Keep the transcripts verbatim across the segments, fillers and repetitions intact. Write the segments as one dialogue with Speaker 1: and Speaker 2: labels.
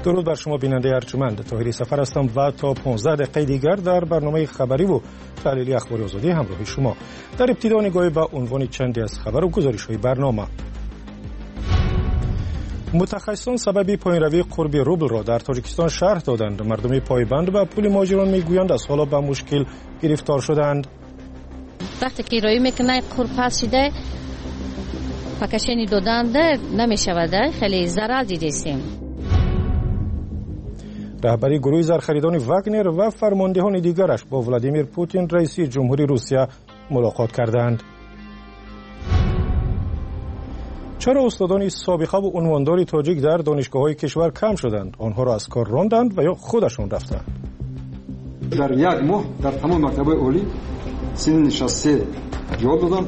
Speaker 1: درود بر شما بیننده ارجمند. طاهری سفر هستم و تا پانزده دقیقه دیگر در برنامه خبری و تحلیلی اخبار آزادی همراه شما. در ابتدا نگاهی به عنوان چندی از خبر و گزارش‌های برنامه. متخصصان سبب پایین‌روی قرب روبل را در تاجیکستان شرح دادند. مردم پایبند به پول مهاجران میگویند از حالا به مشکل گرفتار شدند.
Speaker 2: وقتی که رای میکنه قرب پس شده پکشینی دادند نمیشود، خیلی ضرر دیدیم.
Speaker 1: رهبری گروه زرخریدان واگنر و فرماندهان دیگرش با ولادیمیر پوتین رئیس جمهوری روسیه ملاقات کردند. چرا استادان سابقه و عنواندار تاجیک در دانشگاه‌های کشور کم شدند؟ آنها را از کار راندند و یا خودشان رفتند؟
Speaker 3: در یک ماه در تمام مکتب‌های عالی سین نشسته جواب دادم.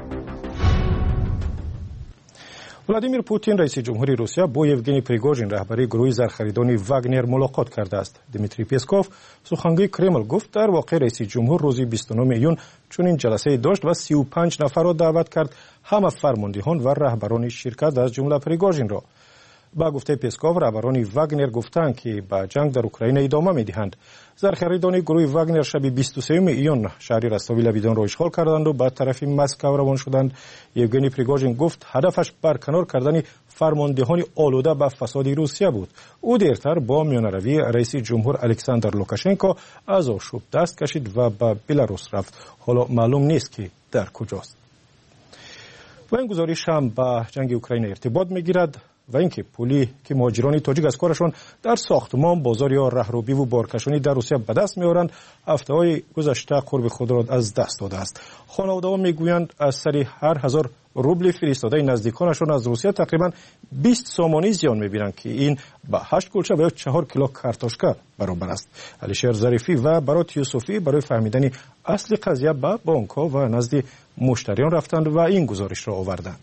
Speaker 1: ولادیمیر پوتین رئیس جمهوری روسیه با یوگنی پریگوژین رهبری گروه زرخریدان واگنر ملاقات کرده است. دیمیتری پسکوف سخنگوی کرمل گفت در واقع رئیس جمهور روز بیست و نهم ایون چنین جلسه داشت و سی و پنج نفر را دعوت کرد، همه فرماندهان و رهبران شرکت از جمله پریگوژین را. با گفته پسکوف رهبران واگنر گفتند که به جنگ در اوکراین ادامه می‌دهند. زرخریدان گروه واگنر شب بیست و سوم ایون شهر رستاوی لویدان را اشغال کردند و به طرف مسکو روان شدند. یوگنی پریگوژین گفت هدفش برکنار کردن فرماندهان آلوده به فساد روسیه بود. او دیرتر با میانروی رئیس جمهور الکساندر لوکاشنکو از آشوب دست کشید و به بلاروس رفت. حالا معلوم نیست که در کجاست. و این گزارش هم به جنگ اوکراین ارتباط میگیرد و اینکه پولی که مهاجران تاجیک از کارشان در ساختمان، بازار یا راهروی و بارکشانی در روسیه به دست می‌آورند، هفته‌های گذشته قرب خود را از دست داده است. خانواده‌ها میگویند از سر هر هزار روبل فرستاده نزدیکانشان از روسیه تقریبا بیست سامانی زیان می‌بینند که این به هشت کلچه و چهار کیلو کارتوشکا برابر است. علیشیر ظریفی و برات یوسفی برای فهمیدن اصل قضیه به بانک‌ها و نزد مشتریان رفتند و این گزارش را آوردند.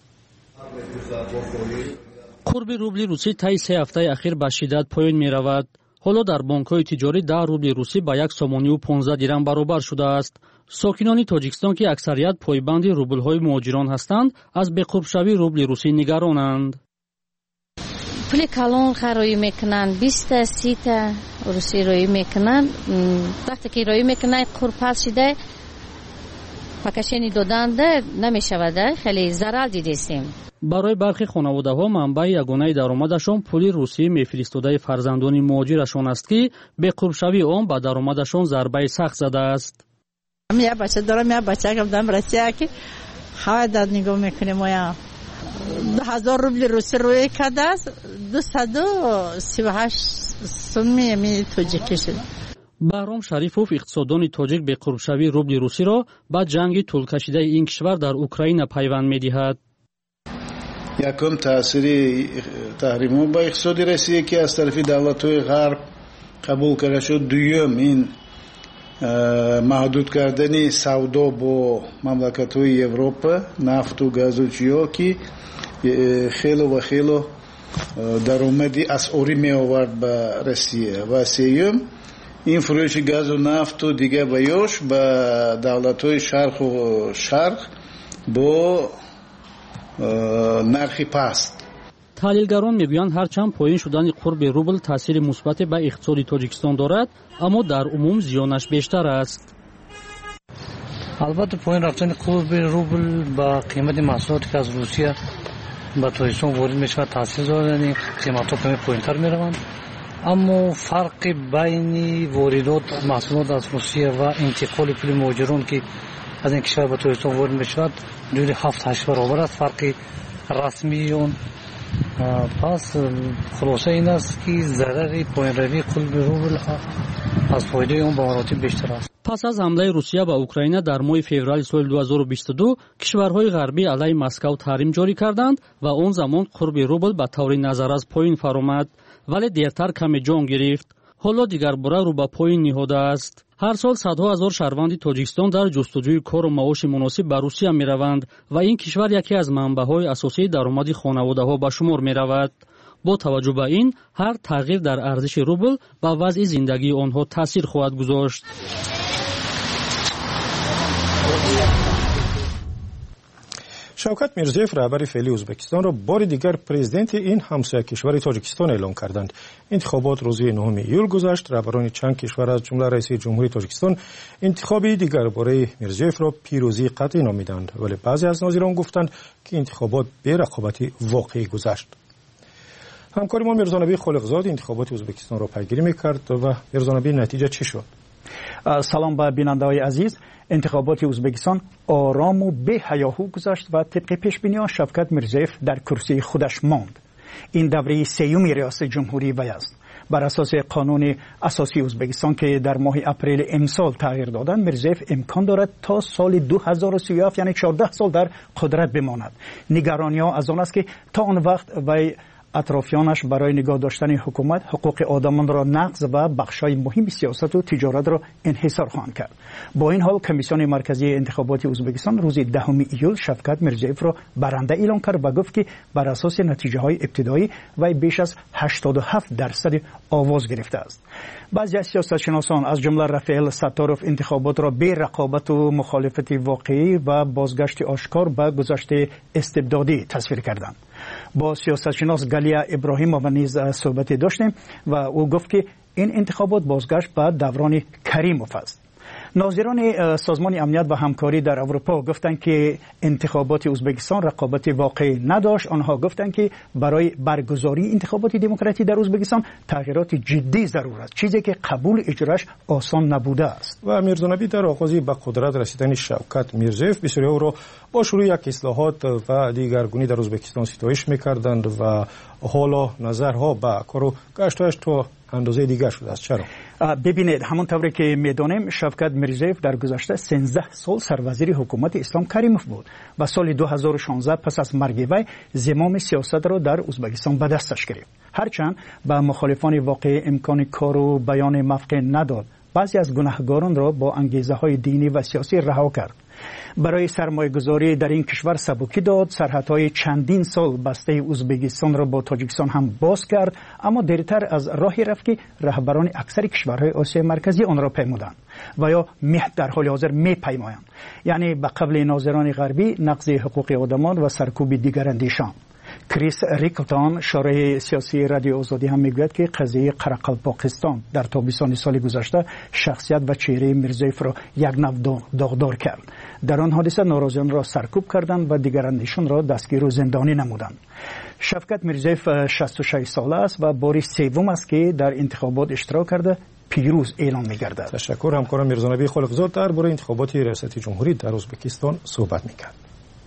Speaker 4: قرب روبل روسی طی سه هفته اخیر به شدت پایین می رود. حالا در بانک‌های تجاری ده روبل روسی به یک سامانی و پانزده دیرم برابر شده است. ساکنان تاجیکستان که اکثریت پایبند روبل‌های مهاجران هستند، از بقرب شوی روبل روسی نگرانند.
Speaker 2: پول کلان خرایی میکنن، بیست تا سی تا روسی رایی میکنن. وقتی که رایی میکنن قرب پس شده پکشینی دادند نمیشود، خیلی ضرر دیدیم.
Speaker 4: برای برخی خانواده‌ها منبع یگانه درآمدشان پول روسیه میفرستاده فرزندان مهاجرشان است که به قرب شوی آن به درآمدشان ضربه سخت زده است.
Speaker 5: من بچه دارم، من بچه که دارم روسیه که خواهد داد نگاه میکنیم و یا دو هزار روبل روسی روی کرده است، دویست و سی و هشت سومی می تاجیکی شد.
Speaker 4: بهرام شریفوف اقتصاددان تاجیک به قرب شوی روبل روسی را به جنگ طول کشیده این کشور در اوکراین پیوند می‌دهد.
Speaker 6: یکم تأثیر تحریم‌ها با اقتصاد روسیه که از طرف دولت‌های غرب قبول کرده شد. دوم این محدود کردن سودا با مملکت‌های اروپا، نفت و گاز و چیا که خیلی و خیلی درآمدی اسعاری می آورد به روسیه. و سوم این فروش گاز و نفت و دیگه بیاش به دولت‌های شرق و شرق با نرخی پست.
Speaker 4: تحلیلگران میگویند هرچند پایین شدن قرب روبل تاثیر مثبت به اقتصاد تاجیکستان دارد، اما در عموم زیانش بیشتر است.
Speaker 7: البته پایین رفتن قرب روبل با قیمت محصولاتی که از روسیه به تاجیکستان وارد میشود تاثیر دارد، یعنی قیمت‌ها کمی پایین‌تر میروند. اما فرق بین واردات محصولات از روسیه و انتقال پول مهاجران که از این کشور به تاجیکستان وارد میشود حدود هفت هشت برابر است. فرق رسمی اون. پس خلاصه این است که ضرر پایین‌روی قرب روبل از فایده اون به مراتب بیشتر است.
Speaker 4: پس از حمله روسیه به اوکراین در ماه فوریه سال دو هزار و بیست و دو کشورهای غربی علیه مسکو تحریم جاری کردند و آن زمان قرب روبل به طور نظر از پایین فرآمد، ولی دیرتر کمی جان گرفت. حالا دیگر باره رو به پایین نهاده است. هر سال صدها هزار شهروند تاجیکستان در جستجوی کار و معاش مناسب به روسیه می روند و این کشور یکی از منبع‌های اساسی درآمد خانواده‌ها به شمار می رود. با توجه به این هر تغییر در ارزش روبل به وضع زندگی آنها تاثیر خواهد گذاشت.
Speaker 1: شوکت میرزیف رهبر فعلی ازبکستان را بار دیگر پرزیدنت این همسایه کشور تاجیکستان اعلام کردند. انتخابات روز نهم ایول گذشت. رهبران چند کشور از جمله رئیس جمهوری تاجیکستان انتخابی دیگر برای میرزیف را پیروزی قطعی نامیدند، ولی بعضی از ناظران گفتند که انتخابات به رقابتی واقعی گذشت. همکار ما میرزانبی خالقزاد انتخابات ازبکستان را پیگیری میکرد و میرزانبی نتیجه چی شد؟
Speaker 8: سلام به بیننده‌های عزیز. انتخابات ازبکستان آرام و بی هیاهو گذشت و طبق پیش بینی‌ها شوکت میرزیف در کرسی خودش ماند. این دوره سیوم ریاست جمهوری وی است. بر اساس قانون اساسی ازبکستان که در ماه اپریل امسال تغییر دادند، میرزیف امکان دارد تا سال دو هزار و سی و هفت یعنی چهارده سال در قدرت بماند. نگرانی‌ها از آن است که تا آن وقت وی اطرافیانش برای نگاه داشتن حکومت حقوق آدمان را نقض و بخشای مهم سیاست و تجارت را انحصار خواهند کرد. با این حال کمیسیون مرکزی انتخابات ازبکستان روز دهم ایول شوکت میرزیف را برنده اعلام کرد و گفت که بر اساس نتیجه های ابتدایی وی بیش از هشتاد و هفت درصد آواز گرفته است. بعضی از سیاستشناسان از جمله رفیل ستاروف انتخابات را بی رقابت و مخالفت واقعی و بازگشت آشکار به گذشته استبدادی تصویر کردند. با سیاستشناس گالیا ابراهیمووا نیز صحبتی داشتیم و او گفت که این انتخابات بازگشت به دوران کریموف است. ناظران سازمان امنیت و همکاری در اروپا گفتند که انتخابات ازبکستان رقابت واقعی نداشت. آنها گفتند که برای برگزاری انتخابات دموکراتی در ازبکستان تغییرات جدی ضرور است، چیزی که قبول اجراش آسان نبوده است.
Speaker 1: و میرزانبی در آغاز به قدرت رسیدن شوکت میرزیف بسیاری او را با شروع یک اصلاحات و دیگرگونی در ازبکستان ستایش میکردند و حالا نظرها به کار و گشتش تو اندازه دیگر شده است. چرا؟
Speaker 8: ببینید، همونطوری که میدانیم شوکت میرزیف در گذشته سیزده سال سروزیر حکومت اسلام کریموف بود و سال دو هزار و شانزده پس از مرگ وی زمام سیاست را در ازبکستان به دستش گرفت. هرچند به مخالفان واقعی امکان کار و بیان مفقه نداد، بعضی از گناهکاران را با انگیزه های دینی و سیاسی رها کرد. برای سرمایه گذاری در این کشور سبکی داد. سرحدهای چندین سال بسته ازبکستان را با تاجیکستان هم باز کرد، اما دیرتر از راهی رفت که رهبران اکثر کشورهای آسیای مرکزی آن را پیمودند و یا در حال حاضر میپیمایند، یعنی به قبل ناظران غربی نقض حقوق آدمان و سرکوب دیگر اندیشان. کریس ریکلتون شارح سیاسی رادیو آزادی هم میگوید که قضیه قرقلپاکستان در تابستان سال گذشته شخصیت و چهره میرزیف را یک نوع داغدار کرد. در آن حادثه ناراضیان را سرکوب کردند و دیگر اندیشان را دستگیر و زندانی نمودند. شوکت میرزیف شصت و شش ساله است و بار سوم است که در انتخابات اشتراک کرده پیروز اعلام می‌گردد.
Speaker 1: تشکر. همکارم میرزانبی خالقزاد درباره انتخابات ریاست جمهوری در ازبکستان صحبت می‌کرد.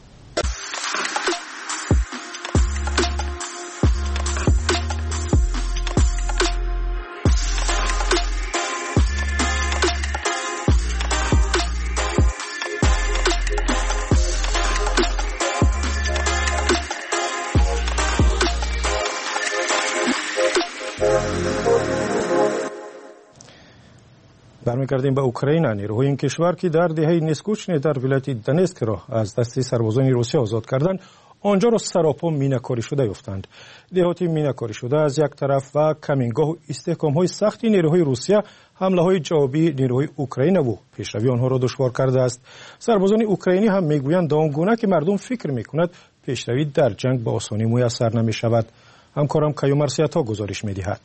Speaker 1: برمیگردیم به اوکراین. نیروهای این کشور که در دهه نسکوچنی در ولایت دنیسک را از دست سربازان روسیه آزاد کردند، آنجا را سراپا مینه‌کاری شده یافتند. دهاتی مینه‌کاری شده از یک طرف و کمینگاه و استحکام‌های سختی نیروهای روسیه حمله‌های جوابی نیروهای اوکراین و پیشروی آنها را دشوار کرده است. سربازان اوکراینی هم میگویند آنگونه که مردم فکر می‌کند پیشروی در جنگ به آسانی میسر نمی‌شود. همکارم کیومرسیاتا گزارش می‌دهد.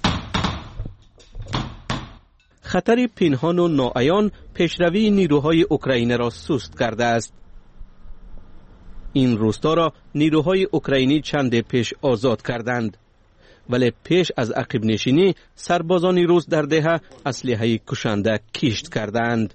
Speaker 9: خطر پنهان و ناعیان پیشروی نیروهای اوکراین را سست کرده است. این روستا را نیروهای اوکراینی چند پیش آزاد کردند، ولی پیش از عقب نشینی سربازان روس در دهه اسلحه کشنده کشت کردند.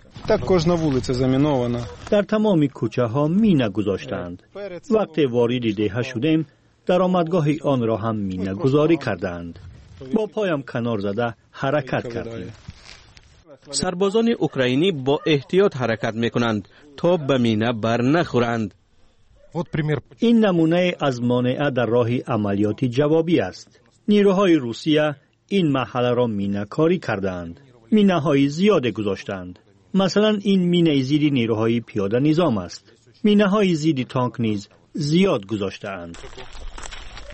Speaker 10: در تمام کوچه ها مینه گذاشتند. وقتی وارد دهه شدیم درآمدگاه آن را هم مینه گذاری کردند. با پایم کنار زده حرکت کردیم.
Speaker 9: سربازان اوکراینی با احتیاط حرکت میکنند تا به مینه بر نخورند.
Speaker 10: این نمونه از مانع در راه عملیات جوابی است. نیروهای روسیه این محله را مینه کاری کردند. مینه های زیاد گذاشتند. مثلا این مینه زیر نیروهای پیاده نظام است. مینه های زیر تانک نیز زیاد گذاشتند.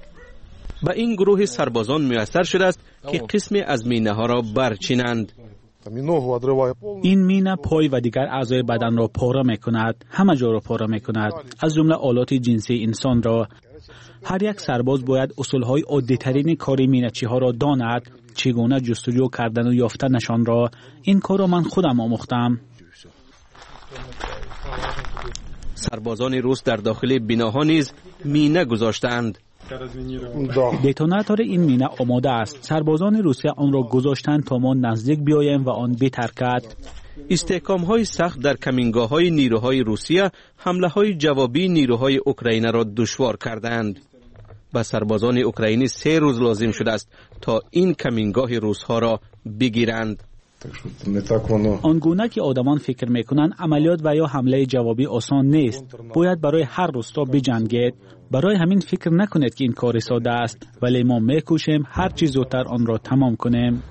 Speaker 9: به این گروه سربازان میسر شده است که قسمی از مینه ها را برچینند.
Speaker 11: این مینه پای و دیگر اعضای بدن را پاره میکند، همه جا را پاره میکند، از جمله آلات جنسی انسان را. هر یک سرباز باید اصولهای عادی‌ترین کاری مینه‌چی ها را داند، چگونه جستجو کردن و یافتنشان را. این کار را من خودم آموختم.
Speaker 9: سربازان روس در داخل بناها نیز مینه گذاشتند.
Speaker 11: دتوناتور این مینه آماده است. سربازان روسیه آن را گذاشتند تا ما نزدیک بیاییم و آن بترکد.
Speaker 9: استحکام‌های سخت در کمینگاه‌های نیروهای روسیه حمله‌های جوابی نیروهای اوکراین را دشوار کردند. به سربازان اوکراینی سه روز لازم شده است تا این کمینگاه روس‌ها را بگیرند.
Speaker 11: آنگونه که آدمان فکر میکنند عملیات و یا حمله جوابی آسان نیست. باید برای هر روستا بجنگید. برای همین فکر نکنید که این کار ساده است، ولی ما میکوشیم هر چیز زودتر آن را تمام کنیم.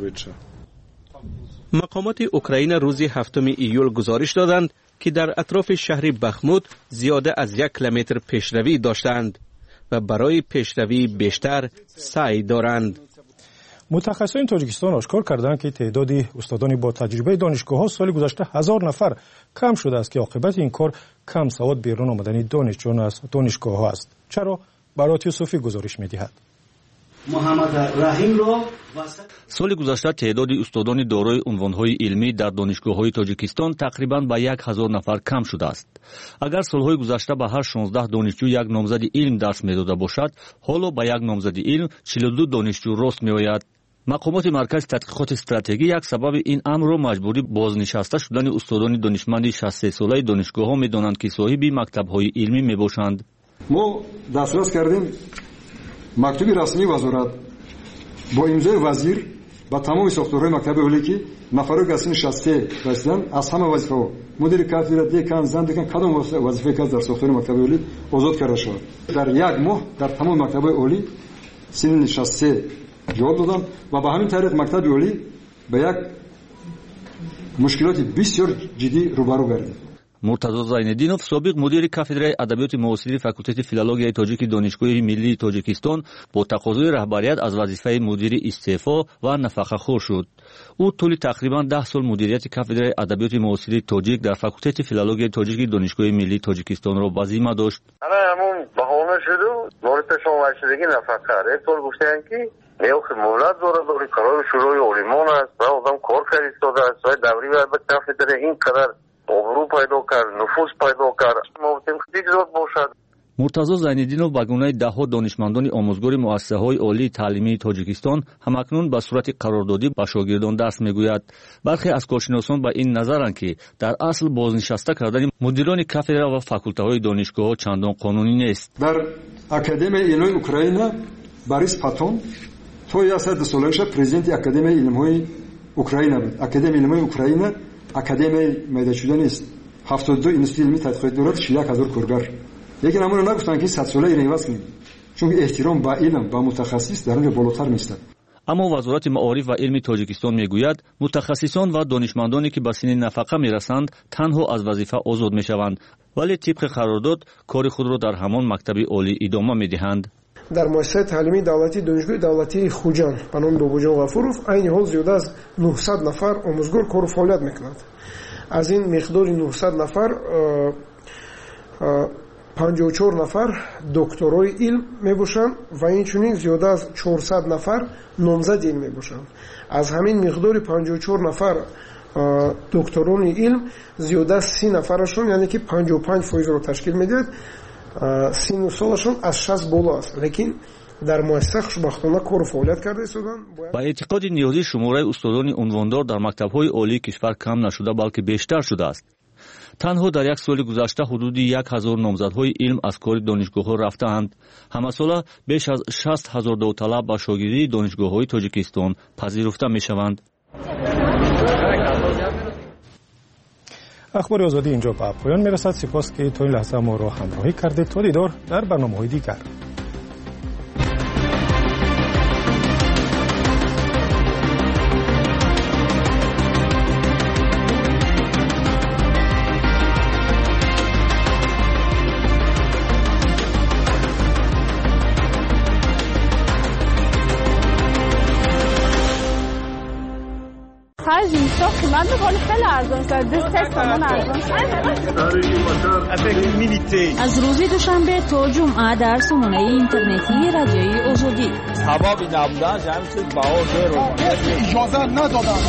Speaker 9: مقامات اوکراین روز هفتم ایول گزارش دادند که در اطراف شهر بخموت زیاده از یک کیلومتر پیشروی داشتند و برای پیشروی بیشتر سعی دارند.
Speaker 1: متخصصان تاجیکستان آشکار کردند که تعداد استادان با تجربه دانشگاه‌ها سال گذشته هزار نفر کم شده است که عاقبت این کار کم سواد بیرون آمدن دانشجویان از دانشگاه‌ها است. چرا؟ برات یوسفی گزارش می‌دهد.
Speaker 12: محمد رحیم را
Speaker 4: سال گذشته تعداد استادان دارای عنوان‌های علمی در دانشگاه‌های تاجیکستان تقریباً به یک هزار نفر کم شده است. اگر سال‌های گذشته به هر شانزده دانشجو یک نامزد علم درس می‌داده باشد، حالا به یک نامزد علم چهل و دو دانشجو راست می‌آید. مقامات مرکز تحقیقات استراتژی یک سبب این امر را مجبوری بازنشسته شدن استادان دانشمند شصت و سه ساله دانشگاه‌ها می‌دانند که صاحب مکتب‌های علمی می‌باشند.
Speaker 3: ما دسترس کردیم مکتوبی رسمی وزارت با امضای وزیر با تمام ساختارهای مکتب اولی که نفرای که سن شصت و سه رسیدن از همه وظیفه‌ها مدیر کاتدرا دکان زن دکان کدام وظیفه که در ساختار مکتب اولی آزاد کرده شد. در یک ماه در تمام مکتب اولی سن شصت و سه جواب دادم و به همین طریق مکتب اولی به یک مشکلات بسیار جدی روبرو گردید.
Speaker 4: مرتضی زینالدینов سابق مدیر کافدرای ادبیات معاصر فاکولته فیلولوژی تاجیک دانشگاه ملی تاجیکستان با تقاضای رهبریت از وظیفه مدیر استعفا و نفقه‌خوار شد. او طول تقریبا ده سال مدیریت کافدرای ادبیات معاصر تاجیک در فاکولته فیلولوژی تاجیک دانشگاه ملی تاجیکستان را به ذمه داشت.
Speaker 13: انا همون بهانه شد مورد شما شدگی نفقه رفتور گفتن که نیو که مولد داره داره کارای شروعی اولیمون است و آدم کار کردیستاده است و دوری باید به کافدرای این قدر آبرو پیدا کرد، نفوذ پیدا کرد. ما بودیم خیلی زیاد باشد.
Speaker 4: مرتضی زینالدینov به گونه دهها دانشمندان آموزگار مؤسسه‌های عالی تعلیمی تاجیکستان همکنون به صورت قراردادی به شاگردان درس میگوید. برخی از کارشناسان به این نظرند که در اصل بازنشسته کردن مدیران کافدرا و فاکولته‌های دانشگاه‌ها چندان قانونی نیست.
Speaker 3: در اکادمی علوم اوکراین باریس پاتون تو یا صد سالش پرزیدنت اکادمی علوم‌های اوکراین بود. اکادمی علوم‌های اوکراین اکادمی میده شده نیست. هفتاد و دو انستیتوت علمی تحقیقات دارد، شش هزار کارگر. لیکن همون رو نگفتن که صد ساله ایران واسه کنیم. چون احترام با علم با متخصص در اونجا بالاتر میستد.
Speaker 4: اما وزارت معارف و علم تاجیکستان میگوید متخصصان و دانشمندانی که به سن نفقه میرسند تنها از وظیفه آزاد میشوند، ولی طبق قرارداد کار خود را در همان مکتب عالی ادامه میدهند.
Speaker 14: در مؤسسه تعلیمی دولتی دانشگاه دولتی خوجان به نام دوبوجان غفورов عین حال زیاده از نهصد نفر آموزگار کار و فعالیت میکنند. از این مقدار نهصد نفر پنجاه و چهار نفر دکترای علم میباشند و اینچنین زیاده از چهارصد نفر نامزد علم میباشند. از همین مقدار پنجاه و چهار نفر دکتران علم زیاده از سی نفرشون یعنی که پنجاه و پنج درصد را تشکیل میدهد. سن و سالشون از شصت بالا است، لیکن در مؤسسه خوشبختانه کار و فعالیت کرده ایستادن.
Speaker 4: با اعتقاد نیازی شماره استادان عنواندار در مکتب‌های عالی کشور کم نشده بلکه بیشتر شده است. تنها در یک سال گذشته حدود یک هزار نامزدهای علم از کار دانشگاه‌ها رفته‌اند. همه ساله بیش از شصت هزار داوطلب با شاگردی دانشگاه‌های تاجیکستان پذیرفته می‌شوند.
Speaker 1: اخبار آزادی اینجا به پایان میرسد. سپاس که تا این لحظه ما را همراهی کردید. تا دیدار در برنامه‌های دیگر.
Speaker 15: خرج تومن خیلی ارزان شد. دوست تومن ارزان شد.
Speaker 16: از روز دوشنبه تا جمعه در سامانه اینترنتی رادیوی آزادی.
Speaker 17: سبب نبودن جمعیت باور اجازه ندادن.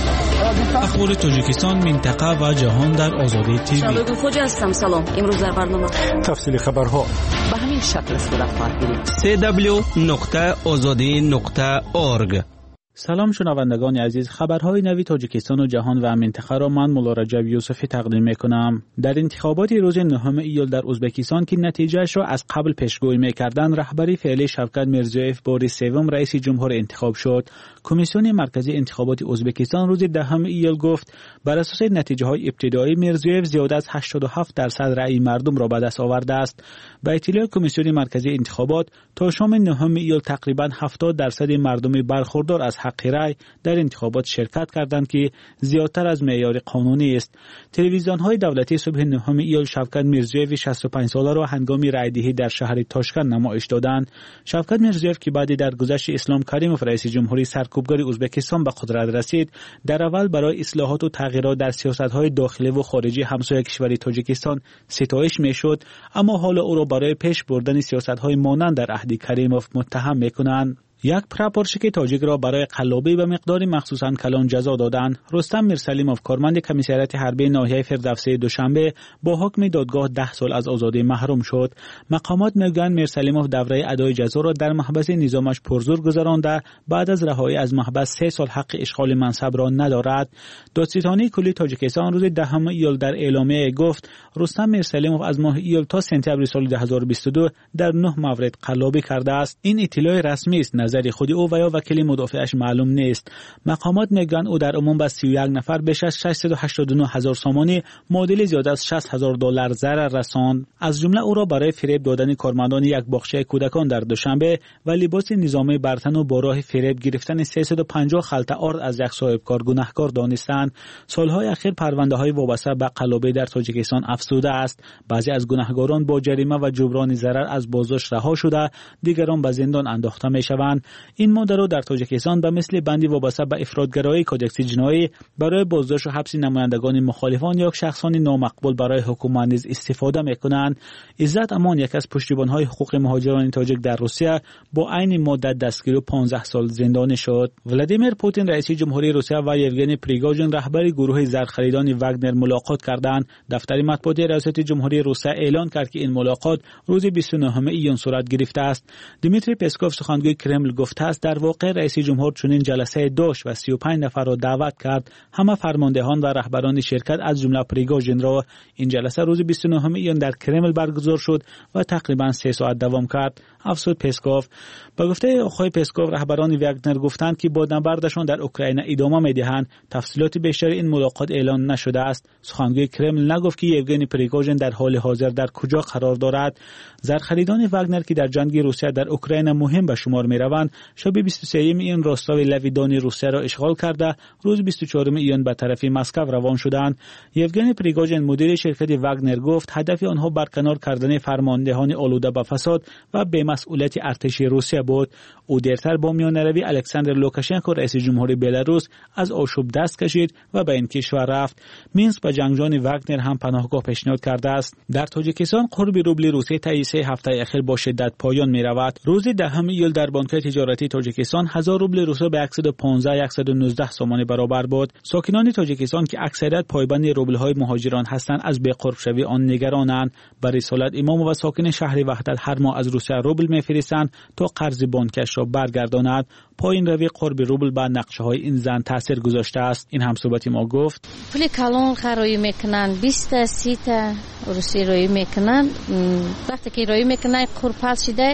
Speaker 11: اخبار تاجیکستان، منطقه و جهان در آزادی تیوی.
Speaker 16: شبکه خوجا هستم. سلام. امروز در برنامه
Speaker 1: تفصیل خبرها
Speaker 16: به همین شکل صورت خواهد گرفت.
Speaker 9: سی دبلیو نقطه آزادی نقطه اورگ.
Speaker 11: سلام شنوندگان عزیز، خبرهای نوی تاجیکستان و جهان و منطقه را من مولا رجب یوسفی تقدیم میکنم. در انتخابات روز نهم ایول در ازبکستان که نتیجهش را از قبل پیشگویی میکردند، رهبری فعلی شوکت میرزیویف بار سوم رئیس جمهور انتخاب شد. کمیسیون مرکزی انتخابات ازبکستان روز دهم ایول گفت بر اساس نتیجه های ابتدایی میرزیویف زیاده از هشتاد و هفت درصد رأی مردم را به دست آورده است. به اطلاع کمیسیون مرکزی انتخابات تا شام نهم ایول تقریبا هفتاد درصد مردم برخوردار از حق رأی در انتخابات شرکت کردند که زیادتر از معیار قانونی است. تلویزیون‌های دولتی صبح نهم ایول شوکت میرزیویف شصت و پنج ساله را هنگام رأی‌دهی در شهر تاشکند نمایش دادند. شوکت میرزیویف که بعد در گذشت اسلام کریموف رئیس جمهوری سرکوبگر ازبکستان به قدرت رسید، در اول برای اصلاحات و تغییرات در سیاست‌های داخلی و خارجی همسایه کشور تاجیکستان ستایش می‌شد، اما حالا او را برای پیش بردن سیاست‌های مانند در عهد کریموف متهم می‌کنند. یک پراپورشک تاجیک را برای قلابی به مقدار مخصوصاً کلان جزا دادند. رستم میرسلیموف کارمند کمیسریت حربی ناحیه فردوسی دوشنبه با حکم دادگاه ده سال از آزادی محروم شد. مقامات میگویند میرسلیموف دوره ادای جزا را در محبس نظامش پرزور گذرانده، بعد از رهایی از محبس سه سال حق اشغال منصب را ندارد. دادستانی کلی تاجیکستان روز دهم ایول در اعلامیه گفت رستم میرسلیموف از ماه ایول تا سپتامبر سال دو هزار و بیست و دو در نه مورد قلابی کرده است. این اطلاع رسمی است. نظر خود او و یا وکیل مدافعش معلوم نیست. مقامات میگن او در عموم به سی و یک نفر بیش از ششصد و هشتاد و نه هزار سامانی معادل زیاده از شصت هزار دلار ضرر رساند. از جمله او را برای فریب دادن کارمندان یک باغچه کودکان در دوشنبه و لباس نظامی برتن و با راه فریب گرفتن سیصد و پنجاه خلطه آرد از یک صاحبکار گناهکار دانستند. سالهای اخیر پرونده‌های وابسته به قلابی در تاجیکستان افزوده است. بعضی از گناهکاران با جریمه و جبران ضرر از بازداشت رها شده، دیگران به زندان انداخته میشوند. این ماده را در تاجیکستان به مثل بندی وابسته به افراطگرایی کودکس جنایی برای بازداشت و حبس نمایندگان مخالفان یا شخصان نامقبول برای حکومت نیز استفاده میکنند. عزت امان، یک از پشتیبان‌های حقوق مهاجران تاجیک در روسیه، با عین مدت دستگیری و پانزده سال زندانی شد. ولادیمیر پوتین رئیس جمهوری روسیه و یوگنی پریگوژین رهبر گروه زرخریدان واگنر ملاقات کردند. دفتر مطبوعاتی ریاست جمهوری روسیه اعلان کرد که این ملاقات روز بیست و نهم ایون صورت گرفته است. دیمیتری پسکوف سخنگوی کرمل گفته است در واقع رئیس جمهور چنین جلسه داشت و سی و پنج نفر را دعوت کرد. همه فرماندهان و رهبران شرکت از جمله پریگوژین را. این جلسه روز بیست و نهم ایون در کرمل برگزار شد و تقریبا سه ساعت دوام کرد. افسود پسکوف. با گفته آقای پسکوف، رهبران واگنر گفتند که با نبردشان در اوکراین ادامه می‌دهند. تفصیلات بیشتر این ملاقات اعلان نشده است. سخنگوی کرمل نگفت که یوگنی پریگوژین در حال حاضر در کجا قرار دارد. زرخریدان واگنر که در جنگ روسیه در اوکراین مهم به شمار می‌روند، شب بیست و سوم ایون راستاوی لویدان روسیه را اشغال کرده، روز بیست و چهارم ایون به طرف مسکو روان شدند. یوگنی پریگوژین مدیر شرکت واگنر گفت هدف آنها برکنار کردن فرماندهان آلوده به فساد و بی‌مسئولیت ارتش روسیه بود. او دیرتر با میانروی الکساندر لوکاشنکو رئیس جمهوری بلاروس از آشوب دست کشید و به این کشور رفت. مینسک به جنگجویان واگنر هم پناهگاه پیشنهاد کرده است. در تاجیکستان قرب روبل روسیه طی سه هفته اخیر با شدت پایان می‌رود. روز دهم ایول در بانک تجارتی تاجیکستان هزار روبل روسیه به صد و پانزده صد و نوزده سامانه برابر بود. ساکنان تاجیکستان که اکثریت پایبند روبل‌های مهاجران هستند از بی‌قرب شوی آن نگرانند. بر رسالت امام و ساکن شهر وحدت هر ماه از روسیه روبل می‌فرستند تا قرض بانکش را برگرداند. پایین روی قرب روبل بر نقشه‌های این زن تاثیر گذاشته است. این هم صحبت ما گفت.
Speaker 2: پول کلان خرایی میکنن بیست تا سی تا روسی روی میکنن. وقتی که روی میکنن قرپاس شده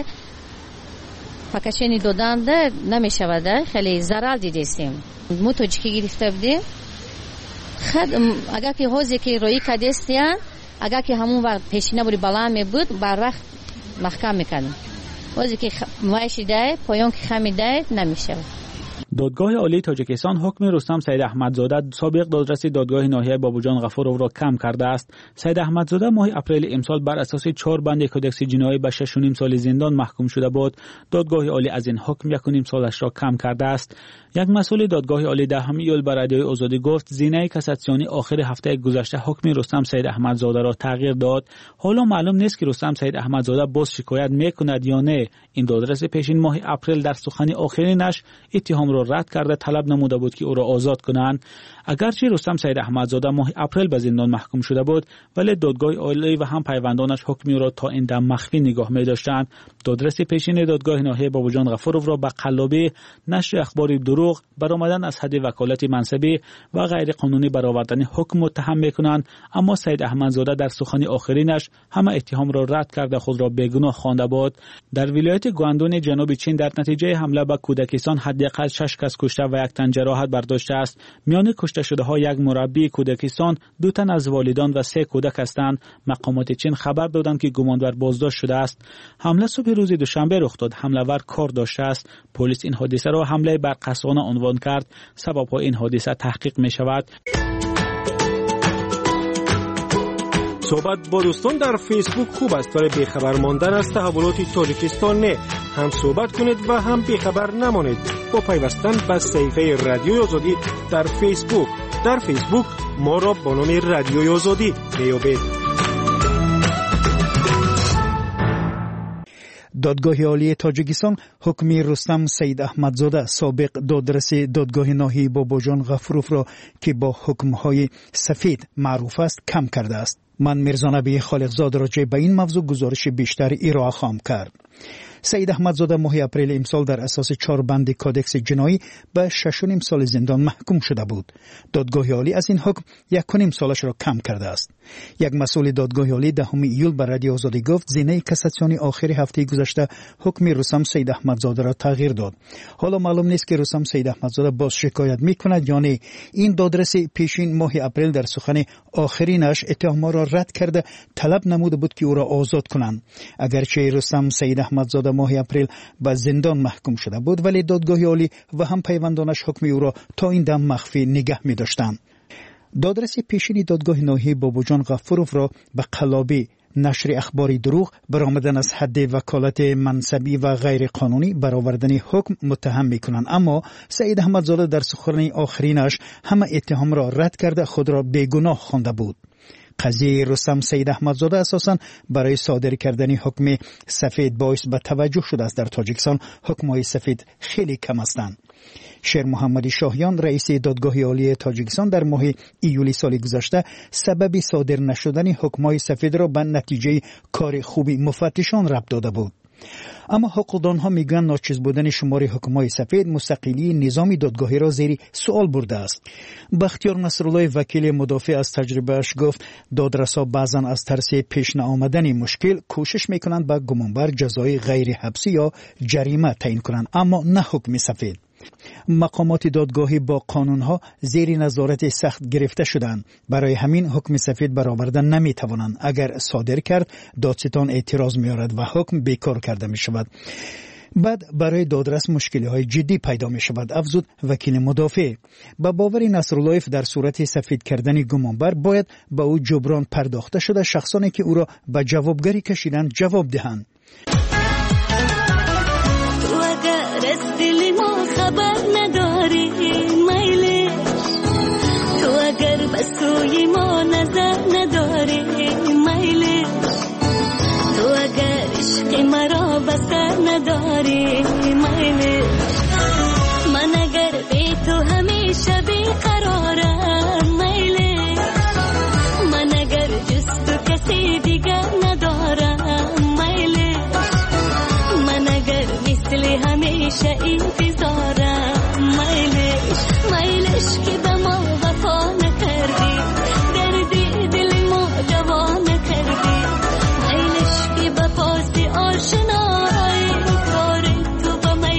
Speaker 2: پاکشنی دادن ده نمیشود. خیلی ضرر دیدیم. مو توجیکی گرفته بودیم. خد اگر که حوزه که روی کدیستیان اگر که همون وقت پیشینه بودی بلند می بود بر وقت محکم میکنیم. حوزه که مویشی ده پایان که خمی ده نمیشه.
Speaker 11: دادگاه عالی تاجیکستان حکم رستم سید احمدزاده سابق دادرس دادگاه ناحیه بابوجان غفورov را کم کرده است. سید احمدزاده ماه اپریل امسال بر اساس چهار بند کدکس جنایی به شش و نیم سال زندان محکوم شده بود. دادگاه عالی از این حکم یک و نیم سالش را کم کرده است. یک مسئول دادگاه عالی دهم ایول بر رادیوی آزادی گفت زینه کاساسیونی آخر هفته گذشته حکم رستم سید احمدزاده را تغییر داد. حالا معلوم نیست که رستم سید احمدزاده باز شکایت میکند یا نه. این دادرس پیشین ماه اپریل در سخن آخرینش اتهام را رد کرده طلب نموده بود که او را آزاد کنند. اگرچه رستم سید احمدزاده ماه اپریل به زندان محکوم شده بود، ولی دادگاه عالی و هم پیوندانش حکمی را تا این دم مخفی نگاه می داشتند. دادرس پیشین دادگاه ناحیه بابوجان غفورov را به قلابی، نشر اخبار دروغ، برآمدن از حد وکالت منصبی و غیر قانونی برآوردن حکم متهم میکنند. اما سید احمدزاده در سخن آخرینش همه اتهام را رد کرده خود را بیگناه خوانده بود. در ولایت گواندون جنوب چین در نتیجه حمله به کودکستان حداقل شش کس کشته و یک تن جراحت برداشته است. میان کشته شده ها یک مربی کودکستان، دو تن از والدان و سه کودک هستند. مقامات چین خبر دادند که گمانبر بازداشت شده است. حمله صبح روز دوشنبه رخ داد. حمله‌ور کار داشته است. پلیس این حادثه را حمله بر قسوانه عنوان کرد. سبب‌های این حادثه تحقیق می شود.
Speaker 1: صحبت با دوستان در فیسبوک خوب است، ولی بیخبر ماندن از تحولات تاجیکستان نه. هم صحبت کنید و هم بیخبر نمانید با پیوستن به صفحه رادیوی آزادی در فیسبوک. در فیسبوک ما را با نام رادیوی آزادی میابید.
Speaker 8: دادگاه عالی تاجیکستان حکم رستم سید احمدزاده سابق دادرس دادگاه ناحیه بابوجان غفورov را که با حکم‌های سفید معروف است کم کرده است. من میرزا نبی خالقزاد راجع به این موضوع گزارش بیشتر ارائه خواهم کرد. سید احمدزاده ماه اپریل امسال در اساس چهار بند کادکس جنایی به شش و نیم سال زندان محکوم شده بود. دادگاه عالی از این حکم یک و نیم سالش را کم کرده است. یک مسئول دادگاه عالی دهم ایول بر رادیو آزادی گفت زینه کاساسیونی آخر هفته گذشته حکم رستم سید احمدزاده را تغییر داد. حالا معلوم نیست که رستم سید احمدزاده باز شکایت میکند یا نه. این دادرس پیشین ماه اپریل در سخن آخرینش اتهامات را رد کرده طلب نموده بود که او را آزاد کنند. اگرچه رستم سید احمدزاده ماه اپریل به زندان محکوم شده بود، ولی دادگاه عالی و هم پیوندانش حکم او را تا این دم مخفی نگه می داشتند. دادرس پیشین دادگاه ناحیه بابوجان غفورov را به قلابی، نشر اخباری دروغ، برآمدن از حد وکالت منصبی و غیر قانونی برآوردن حکم متهم میکنند. اما سید احمدزاده در سخن آخرینش همه اتهام را رد کرده خود را بیگناه خوانده بود. قضیه رستم سید احمدزاده اساساً برای صادر کردن حکم سفید باعث به توجه شده است. در تاجیکستان حکم‌های سفید خیلی کم هستند. شیر محمدی شاهیان رئیس دادگاه عالی تاجیکستان در ماه ایولی سال گذشته سبب صادر نشدن حکم‌های سفید را به نتیجه کار خوبی مفتشان ربط داده بود. اما حقوقدانها میگن ناچیز بودن شمار حکم‌های سفید مستقلی نظام دادگاهی را زیر سوال برده است. بختیار نصرالله وکیل مدافع از تجربهش گفت دادرسا بعضا از ترس پیش نآمدن مشکل کوشش میکنند به گمانبر جزای غیر حبسی یا جریمه تعیین کنند، اما نه حکم سفید. مقامات دادگاهی با قانونها زیر نظارت سخت گرفته شدند. برای همین حکم سفید برآوردن نمی توانند. اگر صادر کرد دادستان اعتراض می‌آورد و حکم بیکار کرده می شود. بعد برای دادرس مشکلی های جدی پیدا می شود، افزود وکیل مدافع. با باور نصرالله در صورت سفید کردن گمانبر باید با او جبران پرداخته شده شخصانی که او را به جوابگری کشیدند جواب دهند.
Speaker 18: خبر نداری میلش تو اگر بس روی ما نظر نداری میلش تو اگر عشق مرا بسر نداری میلش من اگر بی تو همیشه بیقرارم میلش من اگر جز تو کسی دیگر ندارم میلش من اگر مثل همیشه انتظارم میلش میلش که به ما وفا نکردی دردی دل ما دوا نکردی میلش که به پاس آشنایی کار تو به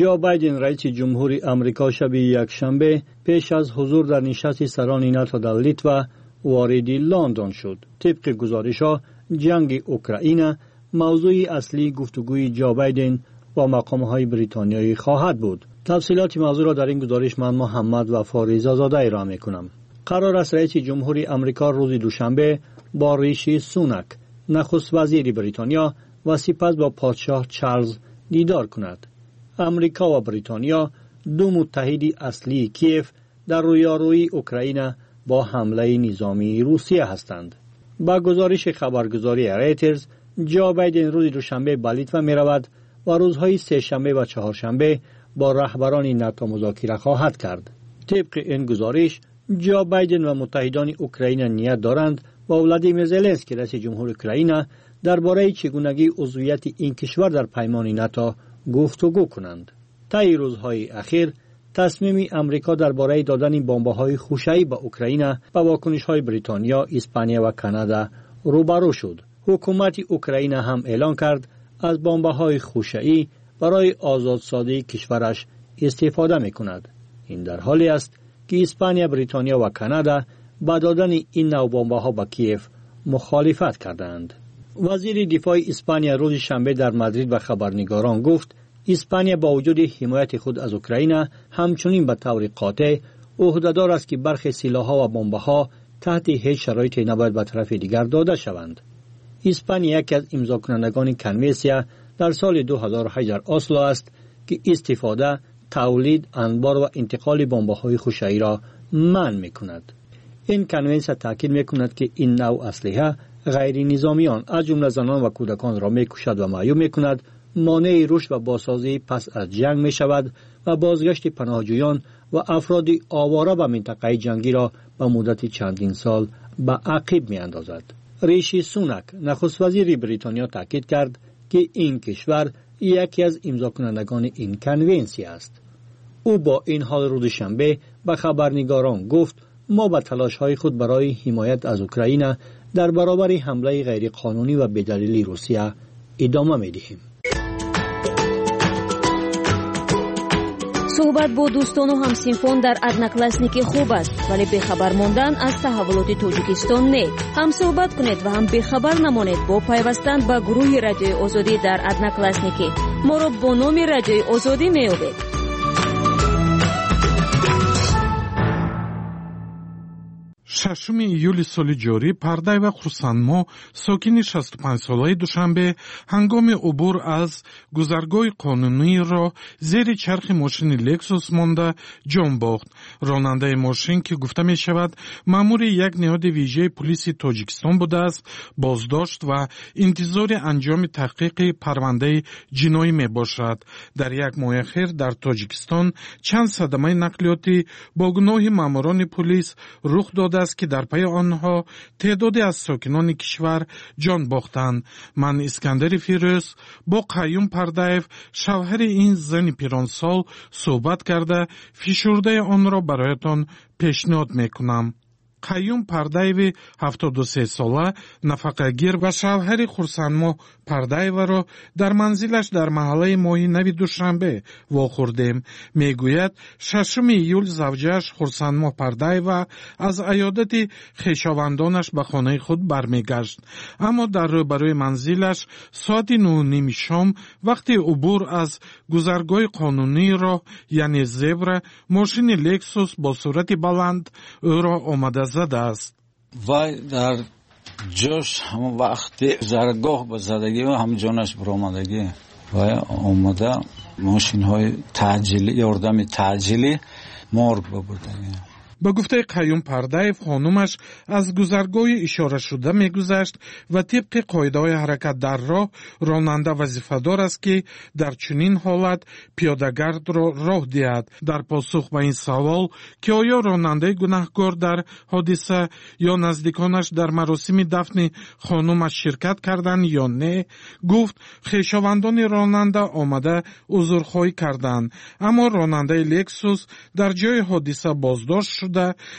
Speaker 10: جو بایدن رئیس جمهوری آمریکا شب یکشنبه پیش از حضور در نشست سران ناتو در لیتوا وارد لندن شد. طبق گزارش‌ها جنگ اوکراین موضوع اصلی گفتگوی جو بایدن با مقام‌های بریتانیایی خواهد بود. تفصیلات موضوع را در این گزارش من محمد وفا رضازاده ارائه می‌کنم. قرار است رئیس جمهوری آمریکا روز دوشنبه با ریشی سوناک نخست وزیر بریتانیا و سپس با پادشاه چارلز دیدار کند. آمریکا و بریتانیا دو متحدی اصلی کیف در رویارویی اوکراین با حمله نظامی روسیه هستند. با گزارش خبرگزاری رایترز جو بایدن روز دوشنبه به لیتوا می رود و روزهای سه شنبه و چهارشنبه با رهبران ناتو مذاکره خواهد کرد. طبق این گزارش جو بایدن و متحدان اوکراین نیت دارند با ولادیمیر زلنسکی رئیس جمهور اوکراین درباره چگونگی عضویت این کشور در پیمان ناتو گفتگو کنند. طی روزهای اخیر تصمیم امریکا درباره دادن بمب‌های خوشایی به اوکراین و واکنش‌های بریتانیا، اسپانیا و کانادا روبرو شد. حکومت اوکراین هم اعلام کرد از بمب‌های خوشایی برای آزادسازی کشورش استفاده می‌کند. این در حالی است که اسپانیا، بریتانیا و کانادا با دادن این نوع بمب‌ها به کیف مخالفت کردند. وزیر دفاع اسپانیا روز شنبه در مادرید به خبرنگاران گفت اسپانیا با وجود حمایت خود از اوکراین همچنین به طور قاطع عهده‌دار است که برخی سلاح‌ها و بمب‌ها تحت هیچ شرایطی نباید به طرف دیگر داده شوند. اسپانیا یکی از امضا کنندگان کنوانسیون در سال دو هزار و هشت در اسلو است که استفاده، تولید، انبار و انتقال بمب‌های خوشایی را منع می‌کند. این کنوانسیون تاکید می‌کند که این نوع اسلحه غیر نظامیان از جمله زنان و کودکان را می‌کشد و معیوب می‌کند، مانع رشد و بازسازی پس از جنگ می‌شود و بازگشت پناهجویان و افراد آواره به منطقه جنگی را به مدت چندین سال به عقب می‌اندازد. ریشی سوناک نخست وزیر بریتانیا تاکید کرد که این کشور یکی از امضا کنندگان این کنوانسیون است. او با این حال روز شنبه به خبرنگاران گفت ما به تلاش‌های خود برای حمایت از اوکراین در برابر حمله غیرقانونی و بدلیل روسیه ادامه می‌دهیم.
Speaker 16: صحبت با دوستان و همسینفون در ادناکلاسنیکی خوب است، ولی بخبر ماندن از تحولات تاجیکستان نه. هم صحبت کنید و هم بخبر نمانید با پیوستن به گروه رادیوی آزادی در ادناکلاسنیکی. ما را با نام رادیوی آزادی می‌یابید.
Speaker 19: ششم ایول سال جاری پردای و خورسندمو ساکن شصت و پنج ساله دوشنبه هنگام عبور از گذرگاه قانونی را زیر چرخ ماشین لکسوس مانده جان باخت. راننده ماشین که گفته می شود مأمور یک نهاد ویژه پلیس تاجیکستان بوده است بازداشت و انتظار انجام تحقیق پرونده جنایی می باشد. در یک ماه اخیر در تاجیکستان چند صدمه نقلیاتی با گناه ماموران پلیس رخ داده است که در پی آنها تعدادی از ساکنان کشور جان باختند. من اسکندر فیروز با قیوم پردایف شوهر این زن پیرانسال صحبت کرده فشرده آن را برایتان پیشنهاد میکنم. قیوم پردایف هفتاد و سه ساله نفقه‌گیر و شوهر خورسندمو پردایف را در منزلش در محله ماهی نوی دوشنبه واخوردیم. میگوید ششم ایول زوجه‌اش خورسندمو پردایف از عیادت خویشاوندانش به خانه خود برمیگشت، اما در روبروی منزلش ساعت نه و نیم شام وقتی عبور از گذرگاه قانونی را یعنی زبر ماشین لکسوس با سرعت بلند او را آمده زده است.
Speaker 20: وای در جوش همون وقتی زرگاه با زدگی و هم جانش برآمدگی وای آمده ماشین های تعجیلی یاردم تعجیلی مرگ بودن.
Speaker 19: با گفته قیوم پردایف خانومش از گذرگاه اشاره شده میگذشت و طبق قاعده‌های حرکت در راه راننده وظیفه‌دار است که در چنین حالت پیاده‌گرد را راه دهد. در پاسخ به این سوال که آیا راننده گناهکار در حادثه یا نزدیکانش در مراسم دفن خانومش شرکت کردند یا نه، گفت خویشاوندان راننده آمده عذرخواهی کردند، اما راننده لکسوس در جای حادثه بازداشت شده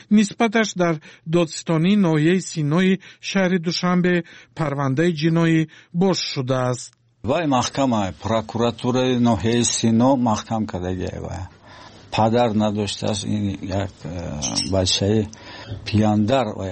Speaker 19: نسبتش در دادستانی ناحیه سینای شهر دوشنبه پرونده جنایی باز شده است.
Speaker 20: вай маҳкама прокуратураи ноҳияи Сино маҳкам кардагиай вай падар надоштааст ин як бачаи пияндар вай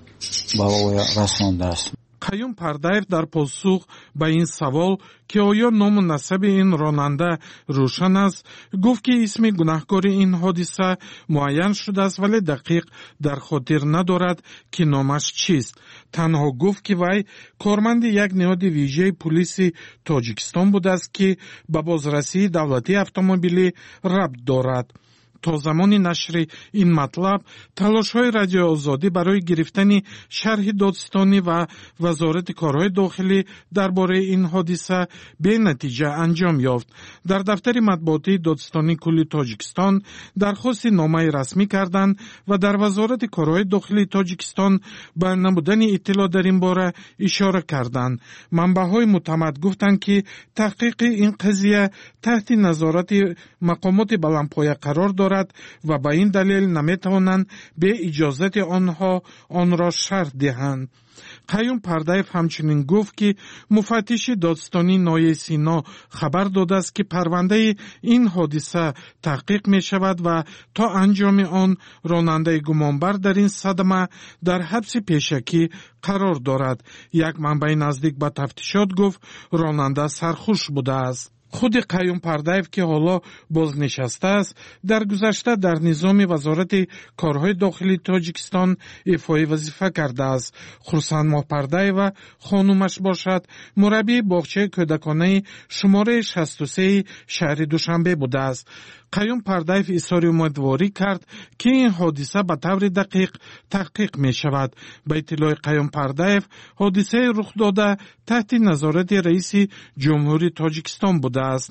Speaker 20: ба вай расондааст.
Speaker 19: қаюм Пардаев дар посух ба ин савол ки оё ному насаби ин ронанда рӯшан аст гуфт ки исми гунаҳкори ин ҳодиса муайян шудааст вале дақиқ дар хотир надорад ки номаш чист. танҳо гуфт ки вай корманди як неҳоди вижаи пулиси Тоҷикистон будааст ки ба бозрасии давлатии автомобилӣ рабт дорад. то замони нашри ин матлаб талошҳои радиои озодӣ барои гирифтани шарҳи додистонӣ ва вазорати корҳои дохилӣ дар бораи ин ҳодиса бенатиҷа анҷом ёфт. дар дафтари матбуотии додистонии кулли Тоҷикистон дархости номаи расмӣ карданд ва дар вазорати корҳои дохилии Тоҷикистон ба набудани иттилоъ дар ин бора ишора карданд. манбаъҳои муътамад гуфтанд ки таҳқиқи ин қазия таҳти назорати мақомоти баландпоя қарор дорад ва ба ин далел наметавонанд бе иҷозати онҳо онро шарҳ диҳанд. қаюм Пардаев ҳамчунин гуфт ки муфаттиши додистонии ноҳияи Сино хабар додааст ки парвандаи ин ҳодиса таҳқиқ мешавад ва то анҷоми он ронандаи гумонбар дар ин садама дар ҳабси пешакӣ қарор дорад. як манбаи наздик ба тафтишот гуфт ронанда сархуш будааст. худи қаюм Пардаев ки ҳоло бознишастааст дар гузашта дар низоми вазорати корҳои дохилии Тоҷикистон ифои вазифа кардааст. Хурсанмоҳ Пардаева хонумаш бошад мураббии боғчаи кӯдаконаи шумораи шасту сеи шаҳри Душанбе будааст. қаюм Пардаев изҳори умедворӣ кард ки ин ҳодиса ба таври дақиқ таҳқиқ мешавад. ба иттилои қаюм Пардаев ҳодисаи рухдода таҳти назорати раиси ҷумҳури Тоҷикистон будааст.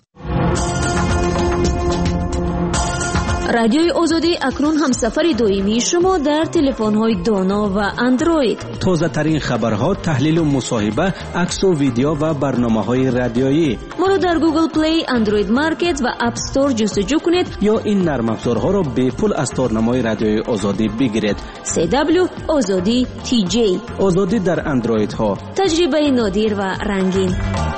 Speaker 16: радиои озодӣ акнун ҳамсафари доимии шумо дар телефонҳои доно ва андроид.
Speaker 9: тозатарин хабарҳо, таҳлилу мусоҳиба, аксу видео ва барномаҳои радиоӣ.
Speaker 16: моро дар Google Play, Android Market ва App Store ҷустуҷӯ кунед
Speaker 9: ё ин нармафзорҳоро бепул аз торнамои радиои озодӣ бигиред.
Speaker 16: си дабл ю озодӣ ти ҷей.
Speaker 9: озодӣ дар андроидҳо.
Speaker 16: таҷрибаи нодир ва рангин.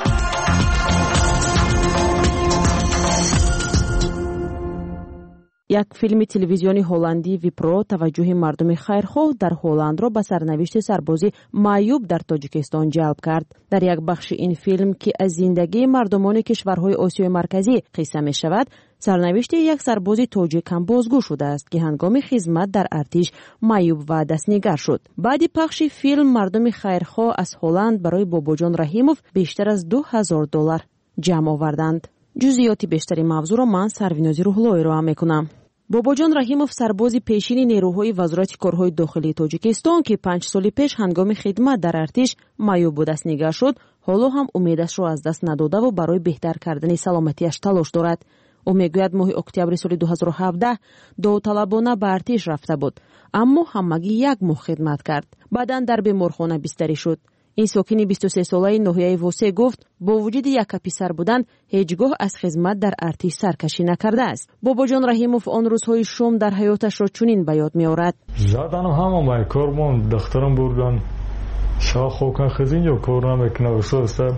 Speaker 16: як филми телевизиони ҳолландӣ Випро таваҷҷӯҳи мардуми хайрхоҳ дар Ҳолландро ба сарнавишти сарбози маъюб дар Тоҷикистон ҷалб кард. дар як бахши ин филм ки аз зиндагии мардумони кишварҳои Осиёи марказӣ қисса мешавад, сарнавишти як сарбози тоҷикам бозгӯ шудааст ки ҳангоми хизмат дар артиш маъюб ва дастнигар шуд. баъди пахши филм мардуми хайрхоҳ аз Ҳолланд барои Бобоҷон Раҳимов бештар аз ду ҳазор доллар ҷамъ оварданд. ҷузъиёти бештари мавзӯъро ман Сарвинози Рӯҳло ироа мекунам. Бобоҷон Раҳимов сарбози пешини нерӯҳои вазорати корҳои дохилии Тоҷикистон ки панҷ соли пеш ҳангоми хидмат дар артиш маъюбу дастнигар шуд, ҳоло ҳам умедашро аз даст надодаву барои беҳтар кардани саломатиаш талош дорад. ӯ мегӯяд моҳи октябри соли ду ҳазору ҳавдаҳ довталабона ба артиш рафта буд, аммо ҳамагӣ як моҳ хидмат кард. баъдан дар беморхона бистарӣ шуд. ин сокини бисту се солаи ноҳияи Восе гуфт бо вуҷуди яка писар будан ҳеҷ гоҳ аз хизмат дар артиш саркашӣ накардааст. Бобоҷон Раҳимов он рӯзҳои шум дар ҳаёташро чунин ба ёд меорад.
Speaker 21: заданам ҳама май кормон дахтарам бурдан шаҳ хокан хизинҷо кор намекунам соста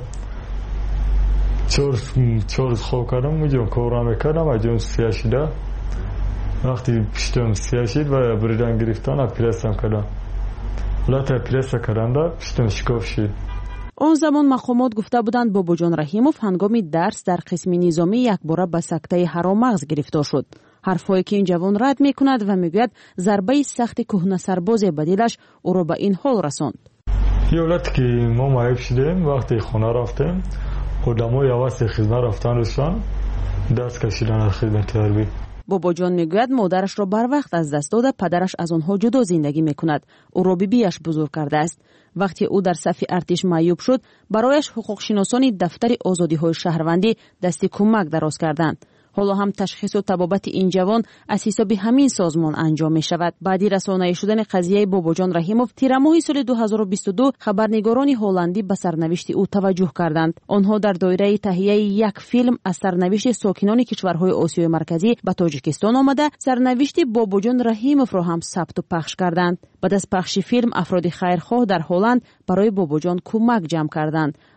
Speaker 21: чор чор хоб кардам муҷо кор намекардам аҷом сияшида вақти пиштам сияшид ва бридан гирифтан операсиям кардам. лата операсия карданда пиштам шикоф шид.
Speaker 16: он замон мақомот гуфта буданд Бобоҷон Раҳимов ҳангоми дарс дар қисми низомӣ якбора ба сактаи ҳаромағз гирифтор шуд. ҳарфҳое ки ин ҷавон рад мекунад ва мегӯяд зарбаи сахти кӯҳнасарбозе ба дилаш ӯро ба ин ҳол расонд.
Speaker 21: ёлате ки мо маъюб шудем вақти хона рафтем одамои аваси хизмат рафтан доштанд даст кашидан аз хизмати ҳарбӣ.
Speaker 16: бобоҷон мегӯяд модарашро барвақт аз даст дода падараш аз онҳо ҷудо зиндагӣ мекунад. ӯро бибиаш бузург кардааст. вақте ӯ дар сафи артиш маъюб шуд, барояш ҳуқуқшиносони дафтари озодиҳои шаҳрвандӣ дасти кӯмак дароз карданд. ҳоло ҳам ташхису табобати ин ҷавон аз ҳисоби ҳамин созмон анҷом мешавад. баъди расонаӣ шудани қазияи Бобоҷон Раҳимов тирамоҳи соли ду ҳазору бисту ду хабарнигорони ҳолландӣ ба сарнавишти ӯ таваҷҷӯҳ карданд. онҳо дар доираи таҳияи як филм аз сарнавишти сокинони кишварҳои Осиёи марказӣ ба Тоҷикистон омада, сарнавишти Бобоҷон Раҳимовро ҳам сабту пахш карданд. баъд аз пахши филм афроди хайрхоҳ дар Ҳолланд барои Бобоҷон кӯмак ҷамъ карданд.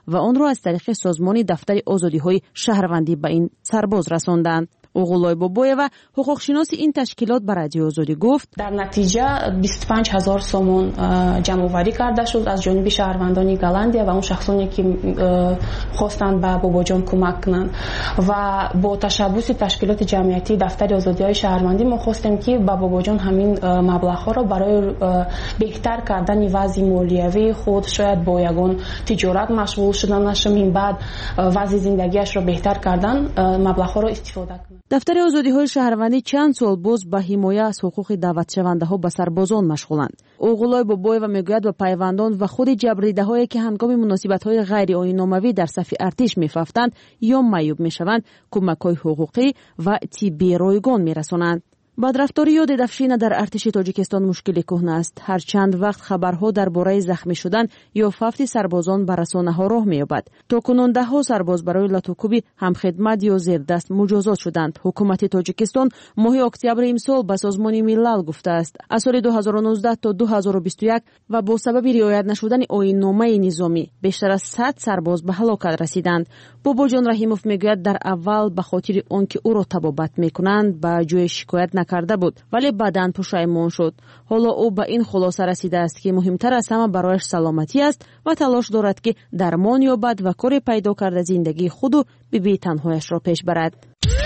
Speaker 5: و آن را از طریق سازمان دفتر آزادی‌های شهروندی به این سرباز رساندند. اوغولای بابویوا حقوقشناس این تشکیلات به رادیو آزادی گفت
Speaker 22: در نتیجه بیست و پنج هزار سومون جمع آوری کرده شد از جانب شهروندان گالندیا و اون شخصانی که خواستند به بابا جان کمک کنند و با تشبث تشکیلات جمعیتی دفتر آزادی‌های شهروندی ما خواستیم که به بابا جان همین مبلغ‌ها را برای بهتر کردن وضع مالیوی خود، شاید با یگان تجارت مشغول شدنش، این بعد وضع زندگیش را بهتر کردن، مبلغ‌ها را استفاده کنند.
Speaker 5: دفتر آزادی‌های شهروندی چند سال باز به حمایت از حقوق دعوتشونده‌ها به سربازان مشغولند. اوغولای بابویوا میگوید به پیوندان و خود جبریده‌هایی که هنگام مناسبت‌های غیر آیین‌ناموی در صف ارتش می‌رفتند یا معیوب می‌شوند، کمک‌های حقوقی و طبی رایگان می‌رسانند. بدرفتاری یا ددفشین در ارتش تاجیکستان مشکل کهنه است. هر چند وقت خبرها درباره زخمی شدن یا فوت سربازان به رسانه‌ها راه می‌یابد. تاکنون ده‌ها سرباز برای لاتوکوبی همخدمت یا زیردست مجازات شدند. حکومت تاجیکستان ماه اکتبر امسال به سازمان ملل گفته است از سال دو هزار و نوزده تا دو هزار و بیست و یک و با سبب رعایت نشدن آیین‌نامه نظامی بیشتر از صد سرباز به هلاکت رسیدند. بابا جان رحیموف میگوید در اول به خاطر آنکه او را تبابت میکنند به جای شکایت نکرده بود، ولی بعداً پشیمان شد. حالا او به این خلاصه رسیده است که مهمتر از همه برایش سلامتی است و تلاش دارد که درمان یابد و کاری پیدا کرده زندگی خود و بی تنهایش را پیش برد.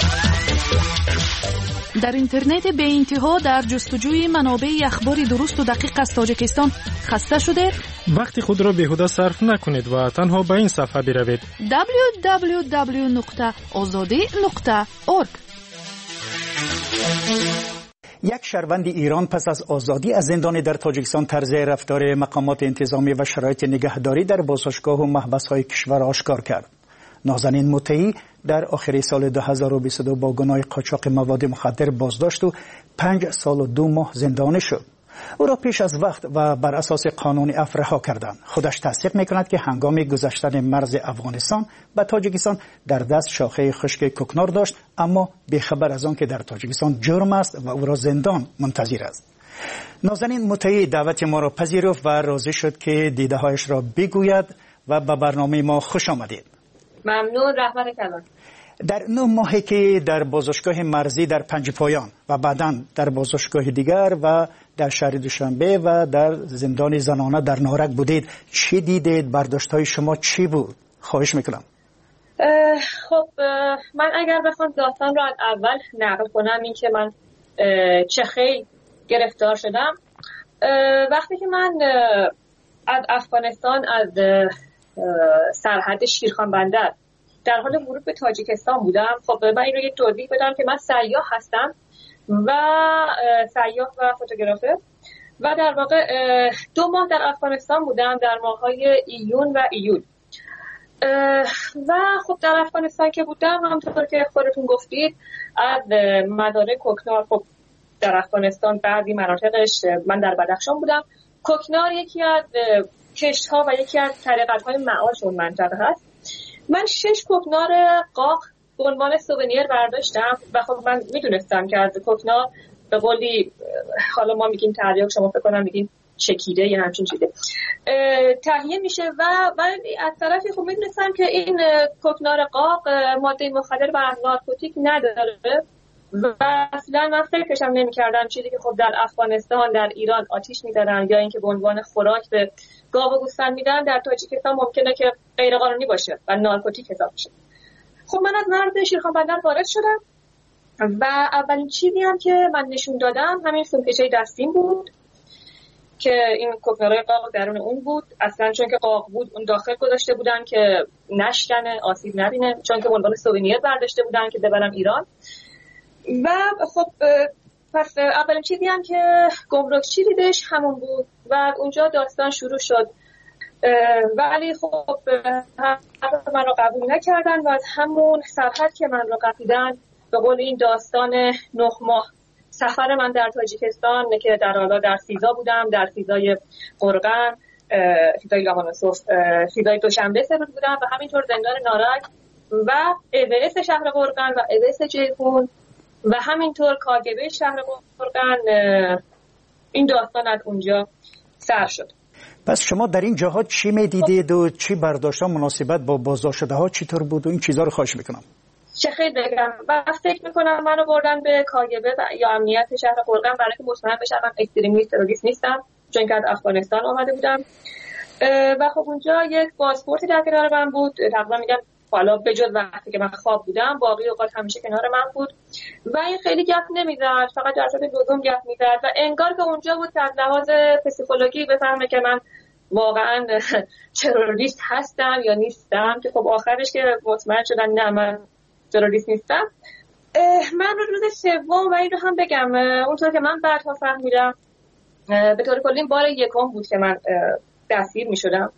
Speaker 23: در اینترنت به انتها در جستجوی منابع اخبار درست و دقیق از تاجیکستان خسته شده؟
Speaker 1: وقتی خود را بیهوده صرف نکنید و تنها به این صفحه بروید
Speaker 23: دبلیو دبلیو دبلیو نقطه آزادی نقطه اورگ.
Speaker 8: یک شهروند ایران پس از آزادی از زندان در تاجیکستان طرز رفتار مقامات انتظامی و شرایط نگهداری در بازداشتگاه و محبس‌های کشور آشکار کرد. نازنین مطیعی در آخر سال دو هزار و بیست و دو با گناه قاچاق مواد مخدر بازداشت و پنج سال و دو ماه زندانی شد. او را پیش از وقت و بر اساس قانون عفو رها کردند. خودش تصدیق می‌کند که هنگام گذشتن مرز افغانستان به تاجیکستان در دست شاخه خشک کوکنار داشت، اما بی‌خبر از آن که در تاجیکستان جرم است و او را زندان منتظر است. نازنین مطیعی دعوت ما را پذیرفت و راضی شد که دیده‌هایش را بگوید و به برنامه ما خوش آمدید.
Speaker 24: ممنون. رحمت کلان.
Speaker 8: در نه ماهی که در بازداشتگاه مرزی در پنجپایان و بعداً در بازداشتگاه دیگر و در شهر دوشنبه و در زندان زنانه در نارک بودید، چی دیدید؟ برداشت‌های شما چی بود؟ خواهش میکنم.
Speaker 24: خب من اگر بخوام داستان رو از اول نقل کنم، این که من چه خیلی گرفتار شدم وقتی که من از افغانستان از سرحد شیرخان بندر در حال ورود به تاجیکستان بودم. خب من این رو یک توضیح بدم که من سیاح هستم و سیاح و فوتوگرافر و در واقع دو ماه در افغانستان بودم، در ماه‌های ایون و ایول. و خب در افغانستان که بودم، همونطور که خودتون گفتید، از مزارع کوکنار، خب در افغانستان بعضی مناطقش، من در بدخشان بودم، کوکنار یکی از کشت‌ها و یکی از طریقت‌های معاش اون منطقه هست. من شش کوکنار قاق به عنوان سوونیر برداشتم و خب من میدونستم که از کوکنار به قولی، حالا ما میگیم تریاک، شما فکر کنم میگین چکیده یا همچین چیزه، تهیه میشه و ولی از طرفی خب میدونستم که این کوکنار قاق ماده مخدر و نارکوتیک نداره و اصلا من فکرشم نمی‌کردم چیزی که خب در افغانستان، در ایران آتیش می‌زدن یا اینکه به عنوان خوراک به گاو و گوسفند میدن، در تاجیکستان ممکنه که غیر قانونی باشه و نارکوتیک حساب بشه. خب من از مرز شیرخان بندر وارد شدم و اولین چیزی هم که من نشون دادم همین سومکشه دستیم بود که این کوکنارای قاق درون اون بود. اصلا چون که قاق بود اون داخل گذاشته بودن که نشکنه، آسیب نبینه، چون که به عنوان سوونیر برداشته بودن که ببرم ایران. و خب پس اولین چیزی هم که گمرکچی دیدش همون بود و اونجا داستان شروع شد. ولی خب من رو قبول نکردن و از همون سرحد که من رو قپیدن، به قول این داستان نه ماه سفر من در تاجیکستان که در حالا در سیزا بودم، در سیزای قرغن، سیزای لاهانوسوف، سیزای دوشنبه سپر بودم و همینطور زندان نارک و اوس شهر قرغن و اوس جیهون و همینطور کاگبه شهر قرغن. این داستان از اونجا سر شد.
Speaker 8: پس شما در این جاها چی میدیدید و چی برداشتن مناسبت با بازداشت شده ها چطور بود و این چیزا رو خواهش میکنم.
Speaker 24: چه خیلی بگم و فکر میکنم منو بردن به کاگبه یا امنیت شهر قرغن برای که مطمئن بشم من اکستریمیست تروریست نیستم، چون که از افغانستان اومده بودم و خب اونجا یک پاسپورتی در کنار من بود. تقریبا میگم حالا به جز وقتی که من خواب بودم باقی اوقات همیشه کنار من بود و این خیلی گپ نمیزد، فقط در صورت لزوم گپ میزد و انگار که اونجا بود که از لحاظ پسیکولوژی بفهمه که من واقعا تروریست هستم یا نیستم، که خب آخرش که مطمئن شدن نه من تروریست نیستم. من روز سوم و این رو هم بگم اونطور که من بعدها فهمیدم به طور کلی بار یکم بود که من دستگیر می شدم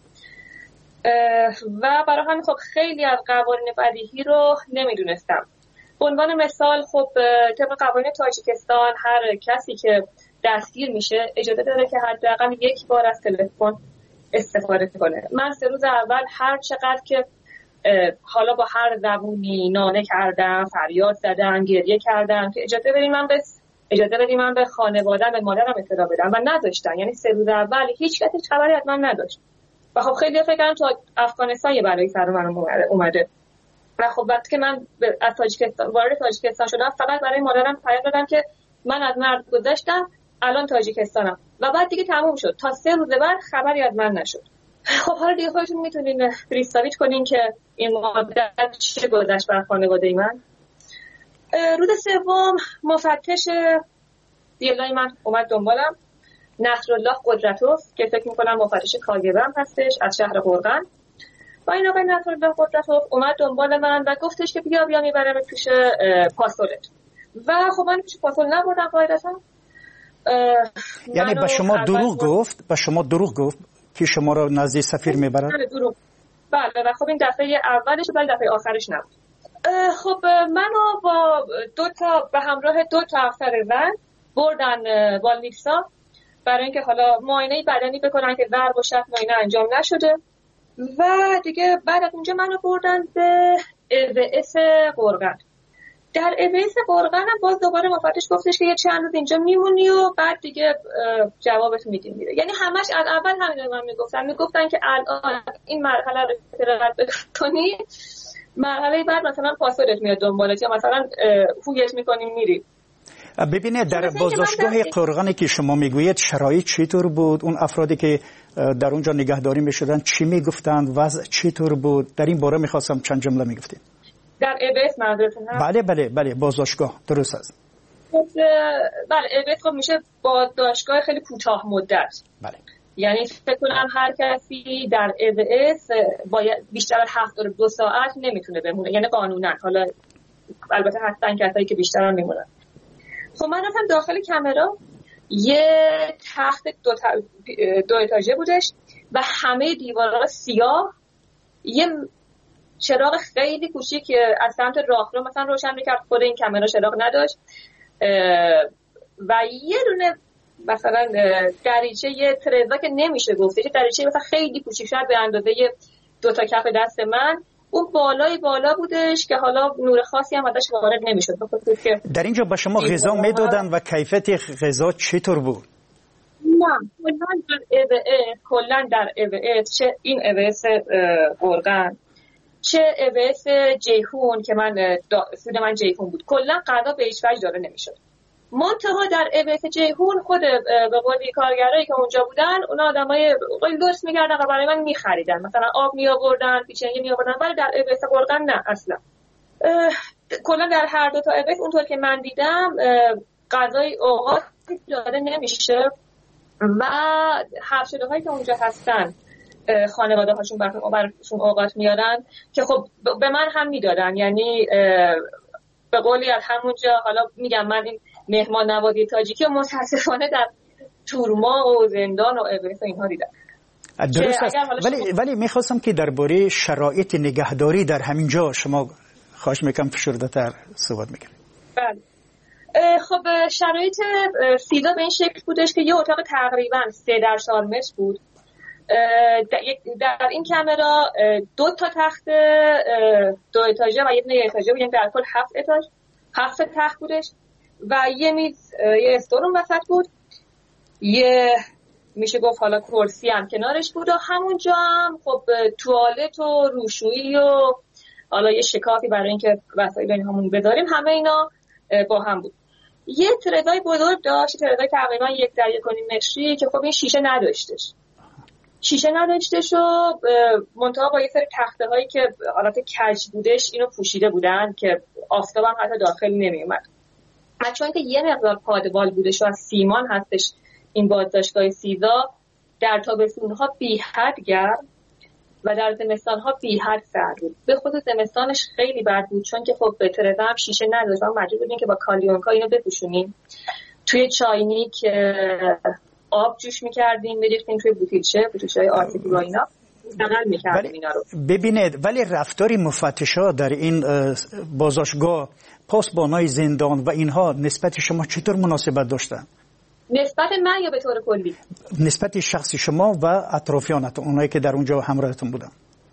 Speaker 24: و برای همین خب خیلی از قوانین بدیهی رو نمیدونستم. به عنوان مثال خب طبق قوانین تاجیکستان هر کسی که دستگیر میشه اجازه داره که حداقل یک بار از تلفن استفاده کنه. من سه روز اول هر چقدر که حالا با هر زبونی ناله کردم، فریاد زدم، گریه کردم که اجازه بدیم من به اجازه بدیم من به خانواده‌ام به مادرم اطلاع بدم و نداشتن. یعنی سه روز اول هیچ کسی خبری از من نداشت و خب خیلی فکر کردم تا افغانستان یه بلایی سر من اومده و خب وقتی که من از تاجیکستان وارد تاجیکستان شدم فقط برای مادرم پیام دادم که من از مرز گذشتم الان تاجیکستانم و بعد دیگه تموم شد. تا سه روز بعد خبری از من نشد. خب حالا دیگه خودتون میتونین پریستاویچ کنین که این مدت چه گذشت بر خانواده من. روز سوم مفتش دیلای من اومد دنبالم، نصرالله قدرتوف که فکر میکنم مفتش کاگبه هم هستش از شهر قرغن و این آقای نصرالله قدرتوف اومد دنبال من و گفتش که بیا بیا میبرم پیش پاسولت و خب من پیش پاسول نبردم قاعدتا.
Speaker 8: یعنی به شما دروغ گفت به شما دروغ گفت که شما رو نزد سفیر میبرن؟
Speaker 24: بله و خب این دفعه اولش ولی دفعه آخرش نبود. خب منو با دو تا به همراه دو تا افسر زن بردن والنیکسا برای اینکه حالا معاینه بدنی بکنن که ضرب و شتم معاینه انجام نشده و دیگه بعد از اونجا منو بردن به اوس قرغن. در اوس قرغن هم باز دوباره مفتش گفتش که یه چند روز اینجا میمونی و بعد دیگه جوابت میدیم میره. یعنی همش از اول همین رو من میگفتن میگفتن که الان این مرحله رو رد بکنی مرحله بعد مثلا پاسولت میاد دنبالت یا مثلا هویت میکنیم میری.
Speaker 8: ببینید در بازداشتگاه قرغنی که شما میگویید شرایط چطور بود؟ اون افرادی که در اونجا نگهداری میشدن چی میگفتند؟ وضع چطور بود؟ در این باره میخواستم چند جمله میگفتید.
Speaker 24: در اوس منظورتون هست؟
Speaker 8: بله بله بله بازداشتگاه درست است.
Speaker 24: بله اوس خب میشه بازداشتگاه خیلی کوتاه مدت.
Speaker 8: بله.
Speaker 24: یعنی فکر کنم هر کسی در اوس باید بیشتر از هفتاد و دو ساعت نمیتونه بمونه، یعنی قانونا. حالا البته هستن کسایی که بیشتر هم میمونن. خب من رفتم داخل کامرا، یه تخت دو, تا... دو اتاژه بودش و همه دیوارها سیاه، یه چراغ خیلی کوچیک که از سمت راهرو مثلا روشن میکرد، خود این کامرا چراغ نداشت و یه دونه مثلا دریچه یه ترزا که نمیشه گفتش، دریچه مثلا خیلی کوچیک شد به اندازه دو تا کف دست من، اون بالای بالا بودش که حالا نور خاصی هم ازش وارد نمیشد.
Speaker 8: در اینجا به شما غذا میدادن و کیفیت غذا چطور بود؟
Speaker 24: نه کلا در اوس چه این اوس قرغن چه اوس جیهون که من سود من جیهون بود کلا غذا به هیچ وجه داده نمیشد. منتها در اوس جیهون خود به قولی کارگرایی که اونجا بودن اونا آدمای درست می‌کردن و برای من می‌خریدن، مثلا آب می‌آوردن، پیچنگی می‌آوردن، ولی در اوس قرغن نه اصلا. کلا در هر دو تا اوس اونطور که من دیدم غذای اوقات داده نمیشه و حبس‌شده‌هایی که اونجا هستن خانواده‌هاشون براشون اوقات میارن که خب به من هم میدادن. یعنی به قولی از همونجا، حالا میگم من این مهمان نوازی تاجیکی و متاسفانه در تورما و زندان و اوس اینها دیدم.
Speaker 8: درست است. ولی ولی میخواستم که درباره شرایط نگهداری در همین جا شما خواهش میکنم فشرده‌تر صحبت میکنید.
Speaker 24: بله. خب شرایط فیزا به این شکل بودش که یه اتاق تقریبا سه در چهار متر بود. در این کامرا دو تا تخت دو اتاژه و یه دونه اتاژه بود، یعنی در کل هفت اتاژ هفت تخت بودش و یه میز، یه استور اون وسط بود، یه میشه گفت حالا کرسی هم کنارش بود و همونجا هم خب توالت و روشویی و حالا یه شکافی برای اینکه وسایل اینهامون بذاریم، همه اینا با هم بود. یه تردای بزرگ داشت، تردای تقریبا یک در یک و نیم متری که خب این شیشه نداشتش شیشه نداشتش و منتها با یه سری تخته هایی که حالت کج بودش اینو پوشیده بودن که آفتاب هم حتی داخل نمی اومد. چون که یه مقدار پادبال بودش و از سیمان هستش این بازداشتگاه سیزا، در تابستون‌ها بی حد گرم و در زمستان‌ها بی حد سرد بود. به خود زمستانش خیلی بد بود چون که خب به ترزه هم شیشه نداشت و مجبور بودیم که با کالیونکا اینو بپوشونیم. توی چاینیک آب جوش می‌کردیم، می‌ریختیم توی بوتیلچه، بوتیلچه‌های آرتیفی با اینا نقل می‌کردیم اینا رو.
Speaker 8: ببینید ولی رفتاری مفتشا در این بازداشتگاه، پاسبانای زندان و اینها نسبت شما چطور مناسبت داشتن؟
Speaker 24: نسبت من یا به طور کلی؟ نسبت
Speaker 8: شخصی شما و اطرافیانتون، اونایی که در اونجا همراهتون بودن.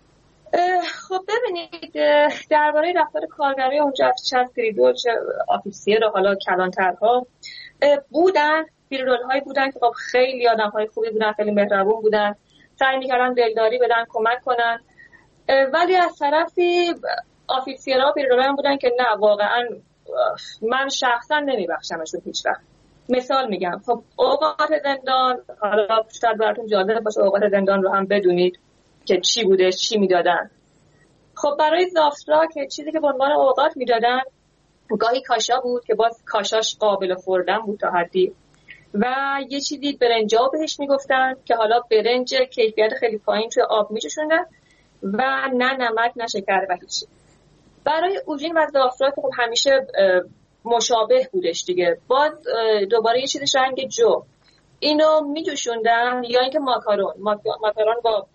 Speaker 24: خب ببینید درباره رفتار کارگرای اونجا چه پریدول چه آفیسیر و حالا کلانترها بودن، پریدول هایی بودن که خب خیلی آدم های خوبی بودن، خیلی مهربون بودن، سعی میکردن دلداری بدن، کمک کنن. ولی از طرفی آفیسیرها و پریدول هم بودن که نه واقعا من شخصا نمیبخشمشون هیچ وقت. مثال میگم، خب اوقات زندان، حالا شاید براتون جالب باشه اوقات زندان رو هم بدونید که چی بوده، چی میدادن. خب برای زافترا که چیزی که به عنوان اوقات میدادن گاهی کاشا بود که باز کاشاش قابل خوردن بود تا حدی، و یه چیزی برنجا بهش میگفتن که حالا برنج کیفیت خیلی پایین توی آب میجوشوندن و نه نمک نه شکر و هیچ. برای اوژین و زافترا که خب همیشه مشابه بودش دیگه، باز دوباره یه چیزش رنگ جو اینو میجوشوندن، یا اینکه ماکارون ماکارون با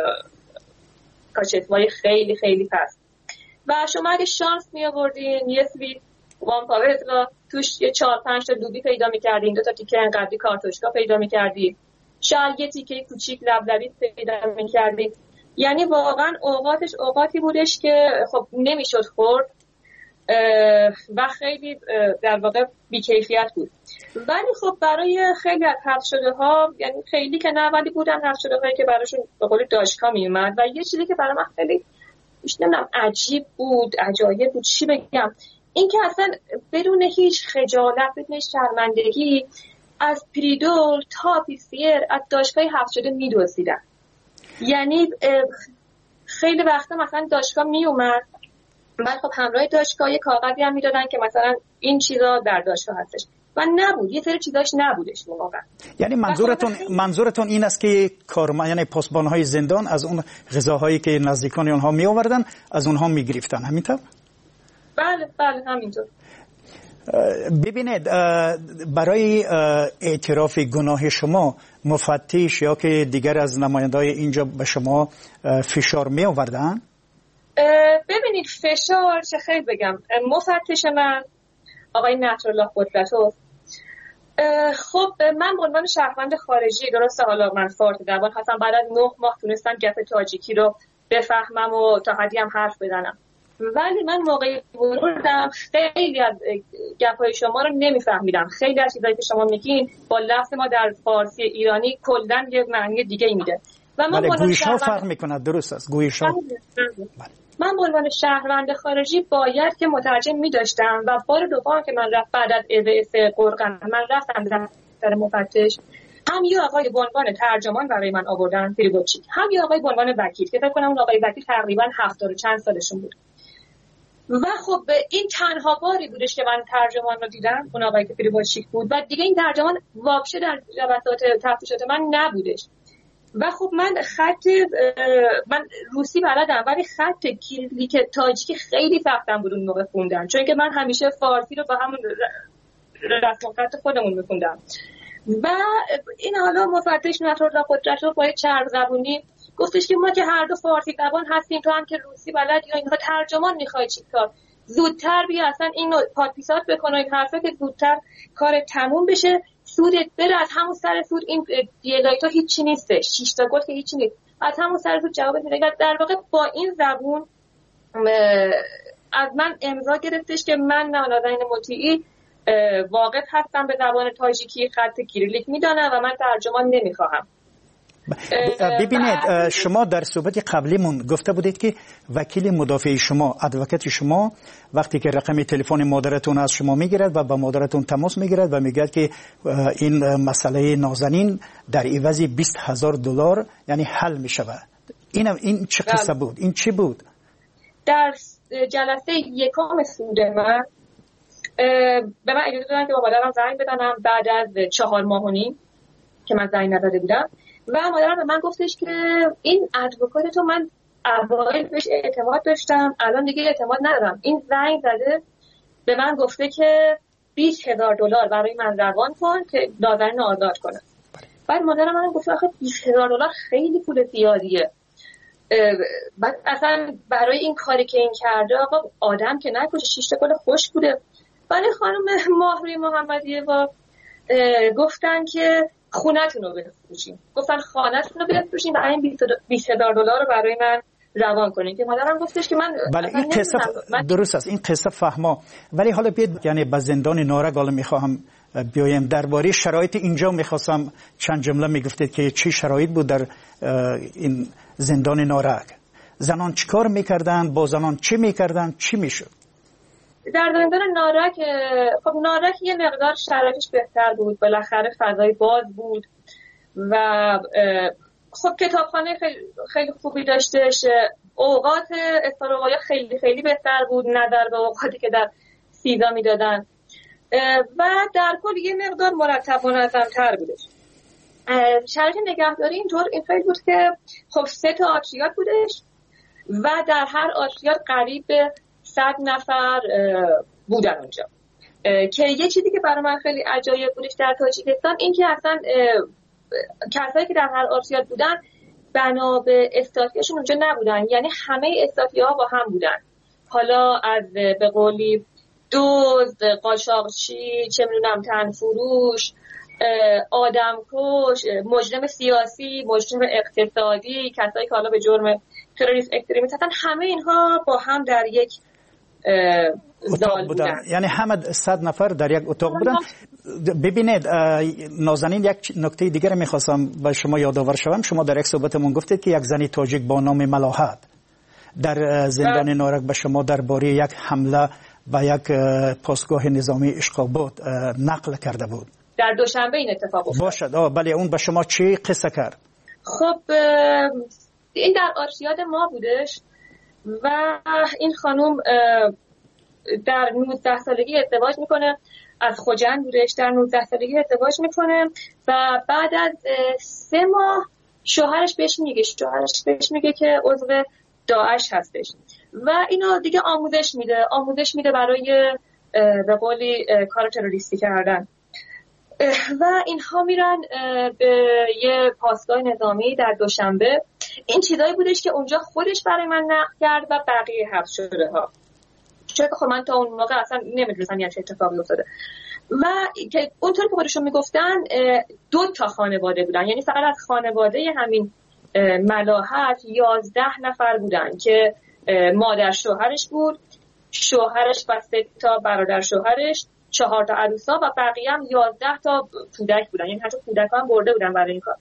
Speaker 24: کاچتوای خیلی خیلی پس. و شما اگه شانس می آوردین یه سویت وان پاورت را توش یه چهار پنج تا دوبی پیدا می‌کردین، دو تا تیکه انقدری کارتوشکا پیدا می‌کردین، شاید یه تیکه کوچیک لبلبی پیدا می‌کردین. یعنی واقعا اوقاتش اوقاتی بودش که خب نمیشد خورد و خیلی در واقع بی‌کیفیت بود. ولی خب برای خیلی از حبس شده ها، یعنی خیلی که نه ولی بودن حبس شده هایی که براشون به قول داشکا می اومد. و یه چیزی که برای من خیلی نمیدونم عجیب بود، عجایب بود، چی بگم، این که اصلا بدون هیچ خجالت، بدون هیچ شرمندگی از پریدول تا پیسیر از داشکای حبس شده می دزدیدن. یعنی خیلی وقتا مثلا داشکا می اومد، بعد خب همراه داشکا یه کاغذی هم میدادن که مثلا این چیزا در داشکا هستش و نبود، یه سری چیزاش نبودش واقعا.
Speaker 8: یعنی منظورتون منظورتون این است که کارمند یعنی پاسبان‌های زندان از اون غذاهایی که نزدیکان اونها می آوردن از اونها می گرفتن، همینطور؟
Speaker 24: بله بله همینطور.
Speaker 8: ببینید برای اعتراف گناه شما مفتش یا که دیگر از نماینده‌های اینجا به شما فشار می آوردن؟
Speaker 24: ببینید فشار چه خیلی بگم، مفتش من آقای نصرالله قدرتو، خب من به عنوان شهروند خارجی، درسته حالا من فارت زبان هستم، بعد از نه ماه تونستم گپ تاجیکی رو بفهمم و تا حدی هم حرف بزنم، ولی من موقعی ورودم خیلی از گپ‌های شما رو نمیفهمیدم. خیلی از چیزایی که شما میگین با لفظ ما در فارسی ایرانی کلاً یه معنی دیگه ای میده و من
Speaker 8: بله گویش‌ها فرق میکنه. درست است گویش‌ها.
Speaker 24: من به عنوان شهروند خارجی باید که مترجم می‌داشتم و بار دوم که من رفت بعد از اویس قرقن من رفتم در مفتش، هم یه آقای به عنوان ترجمان برای من آوردن پریبوچیک، هم یه آقای به عنوان وکیل که فکر کنم اون آقای وکیل تقریبا هفتاد و چند سالشون بود. و خب این تنها باری بودش که من ترجمان رو دیدم، اون آقای که پریبوچیک بود و دیگه این ترجمان واقشه در جلسات تفتیشات من نبودش. و خب من خط من روسی بلدم ولی خط کلیک تاجیکی خیلی سختم بود اون موقع خوندن، چون که من همیشه فارسی رو با همون رسم و خط خودمون میخوندم. و این حالا مفتش نصرالله قدرتو با چرب زبونی گفتش که ما که هر دو فارسی زبان هستیم، تو هم که روسی بلد یا اینها ترجمان میخوای چیکار، زودتر بیا اصلا اینو پادپیسات بکن و این حرفه که زودتر کار تموم بشه، سودت بره از همون سر سود، این دیلایت ها هیچی نیسته، شش تا گفت که هیچی نیست، از همون سر سود جواب میده. در واقع با این زبون از من امضا گرفتش که من نازنین مطیعی واقف هستم به زبان تاجیکی، خط کیریلیک میدانم و من ترجمان نمیخواهم.
Speaker 8: ببینید شما در صحبت قبلیمون گفته بودید که وکیل مدافع شما، ادوکات شما، وقتی که رقم تلفن مادرتون از شما میگیرد و با مادرتون تماس میگیرد و میگه که این مسئله نازنین در عوض بیست هزار دلار یعنی حل میشود. این این چه قصه بود؟ این چی بود؟
Speaker 24: در جلسه یکم سود من به من اجازه دادن که با مادرم زنگ بزنم بعد از چهار ماه و نیم که من زنگ نداده بودم و مادرم به من گفتش که این ادوکات تو من اوایل بهش اعتماد داشتم، الان دیگه اعتماد ندارم. این زنگ زده به من گفته که بیست هزار دلار برای من روان کن که نازنین آزاد کنه. بعد مادرم من گفت آخه بیست هزار دلار خیلی پول زیادیه. بعد اصلا برای این کاری که این کرده آقا آدم که نکشه، شیشته گل خوش بوده. ولی خانم ماهروی محمدیه و گفتن که خونه‌تون رو بفروشین، گفتن خانه‌تون رو بفروشین و این بیست هزار دلار رو برای من روان کنین که مادرم گفتش که من
Speaker 8: بله این قصه من... درست است، این قصه فهما. ولی حالا بیاد یعنی به زندان نارک حالا میخواهم بیایم درباره شرایط اینجا. میخواستم چند جمله میگفتید که چی شرایط بود در این زندان نارک، زنان چیکار میکردن، با زنان چی میکردن، چی میشد
Speaker 24: در زندان نارک؟ خب نارک یه مقدار شرایطش بهتر بود، بالاخره فضای باز بود و خب کتابخانه خیلی, خیلی خوبی داشتش، اوقات استراحت خیلی خیلی بهتر بود نظر به اوقاتی که در سیزا میدادن و در کل یه مقدار مرتب و منظم‌تر بودش. شرایط نگهداری اینطور این خیلی بود که خب سه تا آتریات بودش و در هر آتریات قریب به صد نفر بودن اونجا. که یه چیزی که برای من خیلی عجایب بودش در تاجیکستان این که اصلا کسایی که در هر آتریات بودن بنا به استاتیاشون اونجا نبودن، یعنی همه استاتیاها با هم بودن. حالا از به قولی دزد، قاچاقچی، چه میدونم تنفروش، آدمکش، مجرم سیاسی، مجرم اقتصادی، کسایی که حالا به جرم تروریسم اکستریمیسم هستن، همه اینها با هم در یک
Speaker 8: اتاق بودن. یعنی همه صد نفر در یک اتاق بودن. ببینید نازنین، یک نکته دیگر میخواستم به شما یادآور شوم. شما در یک صحبتمون گفتید که یک زنی تاجیک با نام ملاحت در زندان نارک به شما درباره یک حمله و یک پاسگاه نظامی اشقابات نقل کرده بود.
Speaker 24: در دوشنبه این اتفاق افتاد.
Speaker 8: باشد. آه بله، اون به شما چی قصه کرد؟
Speaker 24: خب این در آرشیاد ما بودش و این خانوم در نوزده سالگی ازدواج میکنه، از خوجند بودش، در نوزده سالگی ازدواج میکنه و بعد از سه ماه شوهرش بهش میگه شوهرش بهش میگه که عضو داعش هستش و اینو دیگه آموزش میده آموزش میده برای به قولی کار تروریستی کردن و اینها میرن به یه پاسگاه نظامی در دوشنبه. این چیزایی بودش که اونجا خودش برای من نقل کرد و بقیه حبس شده ها، چون خب من تا اون موقع اصلا نمیدونستم یه چه اتفاقی افتاده و که اونطور که خودشون میگفتن دو تا خانواده بودن، یعنی فقط از خانواده همین ملاحت یازده نفر بودن که مادر شوهرش بود، شوهرش و سه تا برادر شوهرش، چهار تا عروسا و بقیه هم یازده تا کودک بودن، یعنی حتی کودک هم برده بودن برای این کار.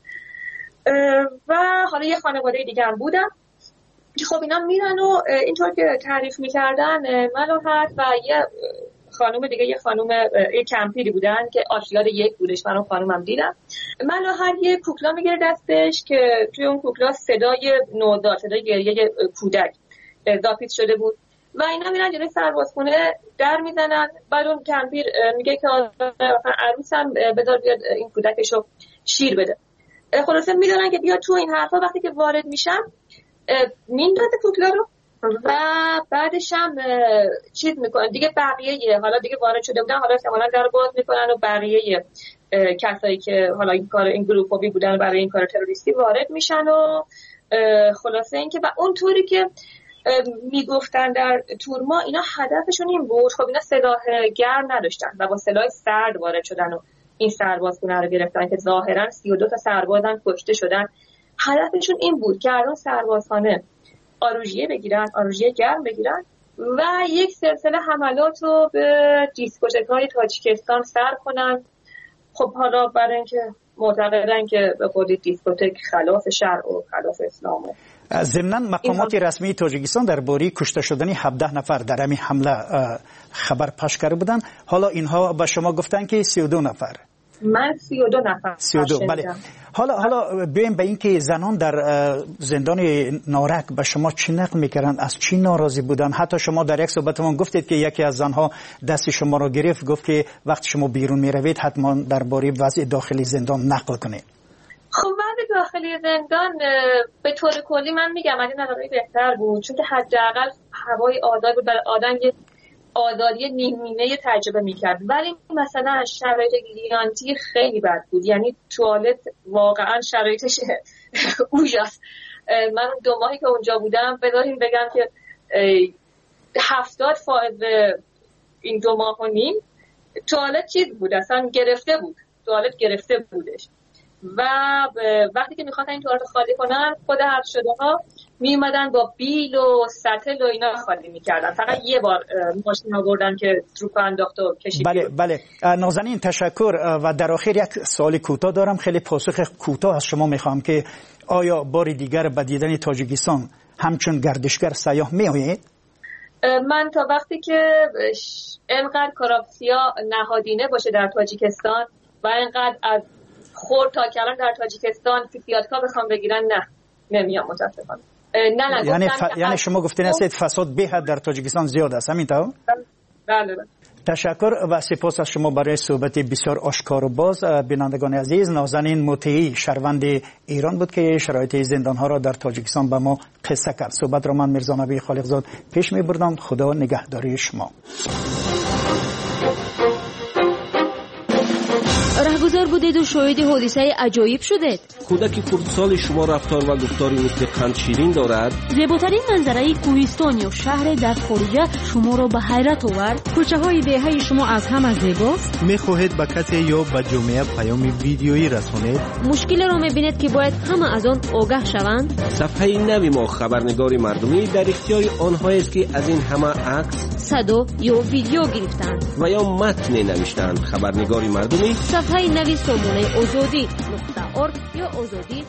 Speaker 24: و حالا یه خانواده دیگه هم بودن که خب اینا میرن و اینطور که تعریف میکردن ملاحت و یه خانوم دیگه، یه خانوم یه کمپیری بودن که آتریاد یک بودش، من اون خانومم دیدم. ملاحت یه کوکلا میگیره دستش که توی اون کوکلا صدای نوزاد، صدای گریه کودک داپیت شده بود و اینا میرن جلوی سربازخونه در میزنن. بعد اون کمپیر میگه که عروسم بذار بیاد این کودکشو شیر بده. خلاصه میدونن که بیاد تو این حرفا. وقتی که وارد میشن میندازه کوکلا رو و بعدش هم چیز میکنن دیگه. بقیه حالا دیگه وارد شده بودن، حالا احتمالاً در باز میکنن و بقیه کسایی که حالا این کار این گروهی بودن برای این کار تروریستی وارد میشن و خلاصه اینکه و اونطوری که میگفتن در تورما اینا هدفشون این بود. خب اینا سلاح گرم نداشتن و با سلاح سرد وارد شدن و این سربازخونه رو گرفتن که ظاهرا سی و دو تا سربازن کشته شدن. هدفشون این بود که الان سربازخانه آروژیه بگیرن، آروژیه گرم بگیرن و یک سلسله حملات رو به دیسکوتک‌های تاجیکستان سر کنن. خب حالا برای اینکه معتقدن که به قول دیسکوتک خلاف شرع و خلاف اسلامه.
Speaker 8: ضمناً مقامات رسمی تاجیکستان درباره کشته شدن هفده نفر در همین حمله خبر پخش کرده بودند. حالا اینها به شما گفتن که سی و دو نفر.
Speaker 24: من سی و دو نفر
Speaker 8: سی و دو بله. حالا حالا بیایم به اینکه زنان در زندان نارک به شما چی نقل میکردن، از چی ناراضی بودن؟ حتی شما در یک صحبتمان گفتید که یکی از زنها دست شما رو گرفت، گفت که وقتی شما بیرون میروید حتما درباره وضع داخلی زندان نقل کنید.
Speaker 24: خب وضع داخلی زندان به طور کلی من میگم اگه نظری بهتر بود، چون که حداقل هوای آزاد بود، برای آدم یه آزادی نیمینه تجربه میکرد. ولی مثلا شرایط گیانتی خیلی بد بود، یعنی توالت واقعا شرایطش اوجاست. من دو ماهی که اونجا بودم بذاریم بگم که هفتاد فائز این دو ماه و نیم توالت چیز بود، اصلا گرفته بود، توالت گرفته بودش. و وقتی که میخواستن این توالت خالی کنن، خود حرف شده ها میومدن با بیل و سطل و اینا خالی میکردن. فقط یه بار ماشین آوردن که تروپ انداخت و کشید.
Speaker 8: بله بله نازنین تشکر. و در آخر یک سوال کوتاه دارم، خیلی پاسخ کوتاه از شما میخوام که آیا بار دیگر به دیدن تاجیکستان همچون گردشگر سیاح میآیید؟
Speaker 24: من تا وقتی که اینقدر کراپسیا نهادینه باشه در تاجیکستان و اینقدر از خورد تا کلان در تاجیکستان فیفیاتکا بخوام بگیرن، نه نمیام متاسفانه. نه نه
Speaker 8: یعنی ف... یعنی شما گفتین هستید فساد به حد در تاجیکستان زیاد است، همین طور؟
Speaker 24: بله بله.
Speaker 8: تشکر و سپاس از شما برای صحبت بسیار آشکار و باز. بینندگان عزیز، نازنین مطیعی شهروند ایران بود که شرایط زندان ها را در تاجیکستان به ما قصه کرد. صحبت را من میرزا نبی خالقزاد پیش میبردم. خدا نگهداری شما.
Speaker 16: رهگذار بودید و شاهد حادثه عجایب شدید.
Speaker 9: کودک خردسال شما رفتار و گفتاری مثل قند شیرین دارد.
Speaker 16: زیباترین منظره کوهستان یا شهر در خارجه شما را به حیرت آورد. کوچه های دهه شما از همه زیباست.
Speaker 6: میخواهید به کسی یا به جامعه پیام ویدیویی رسانید؟
Speaker 16: مشکل را میبینید که باید همه از آن آگاه شوند.
Speaker 9: صفحه نوی ما خبرنگاری مردمی در اختیار آنهایی است که از این همه عکس،
Speaker 16: صدا یا ویدیو گرفتند
Speaker 9: و یا متن نوشتند. خبرنگاری مردمی
Speaker 16: صفحه نوی سامانه آزادی نقطه ارگ یا آزادی.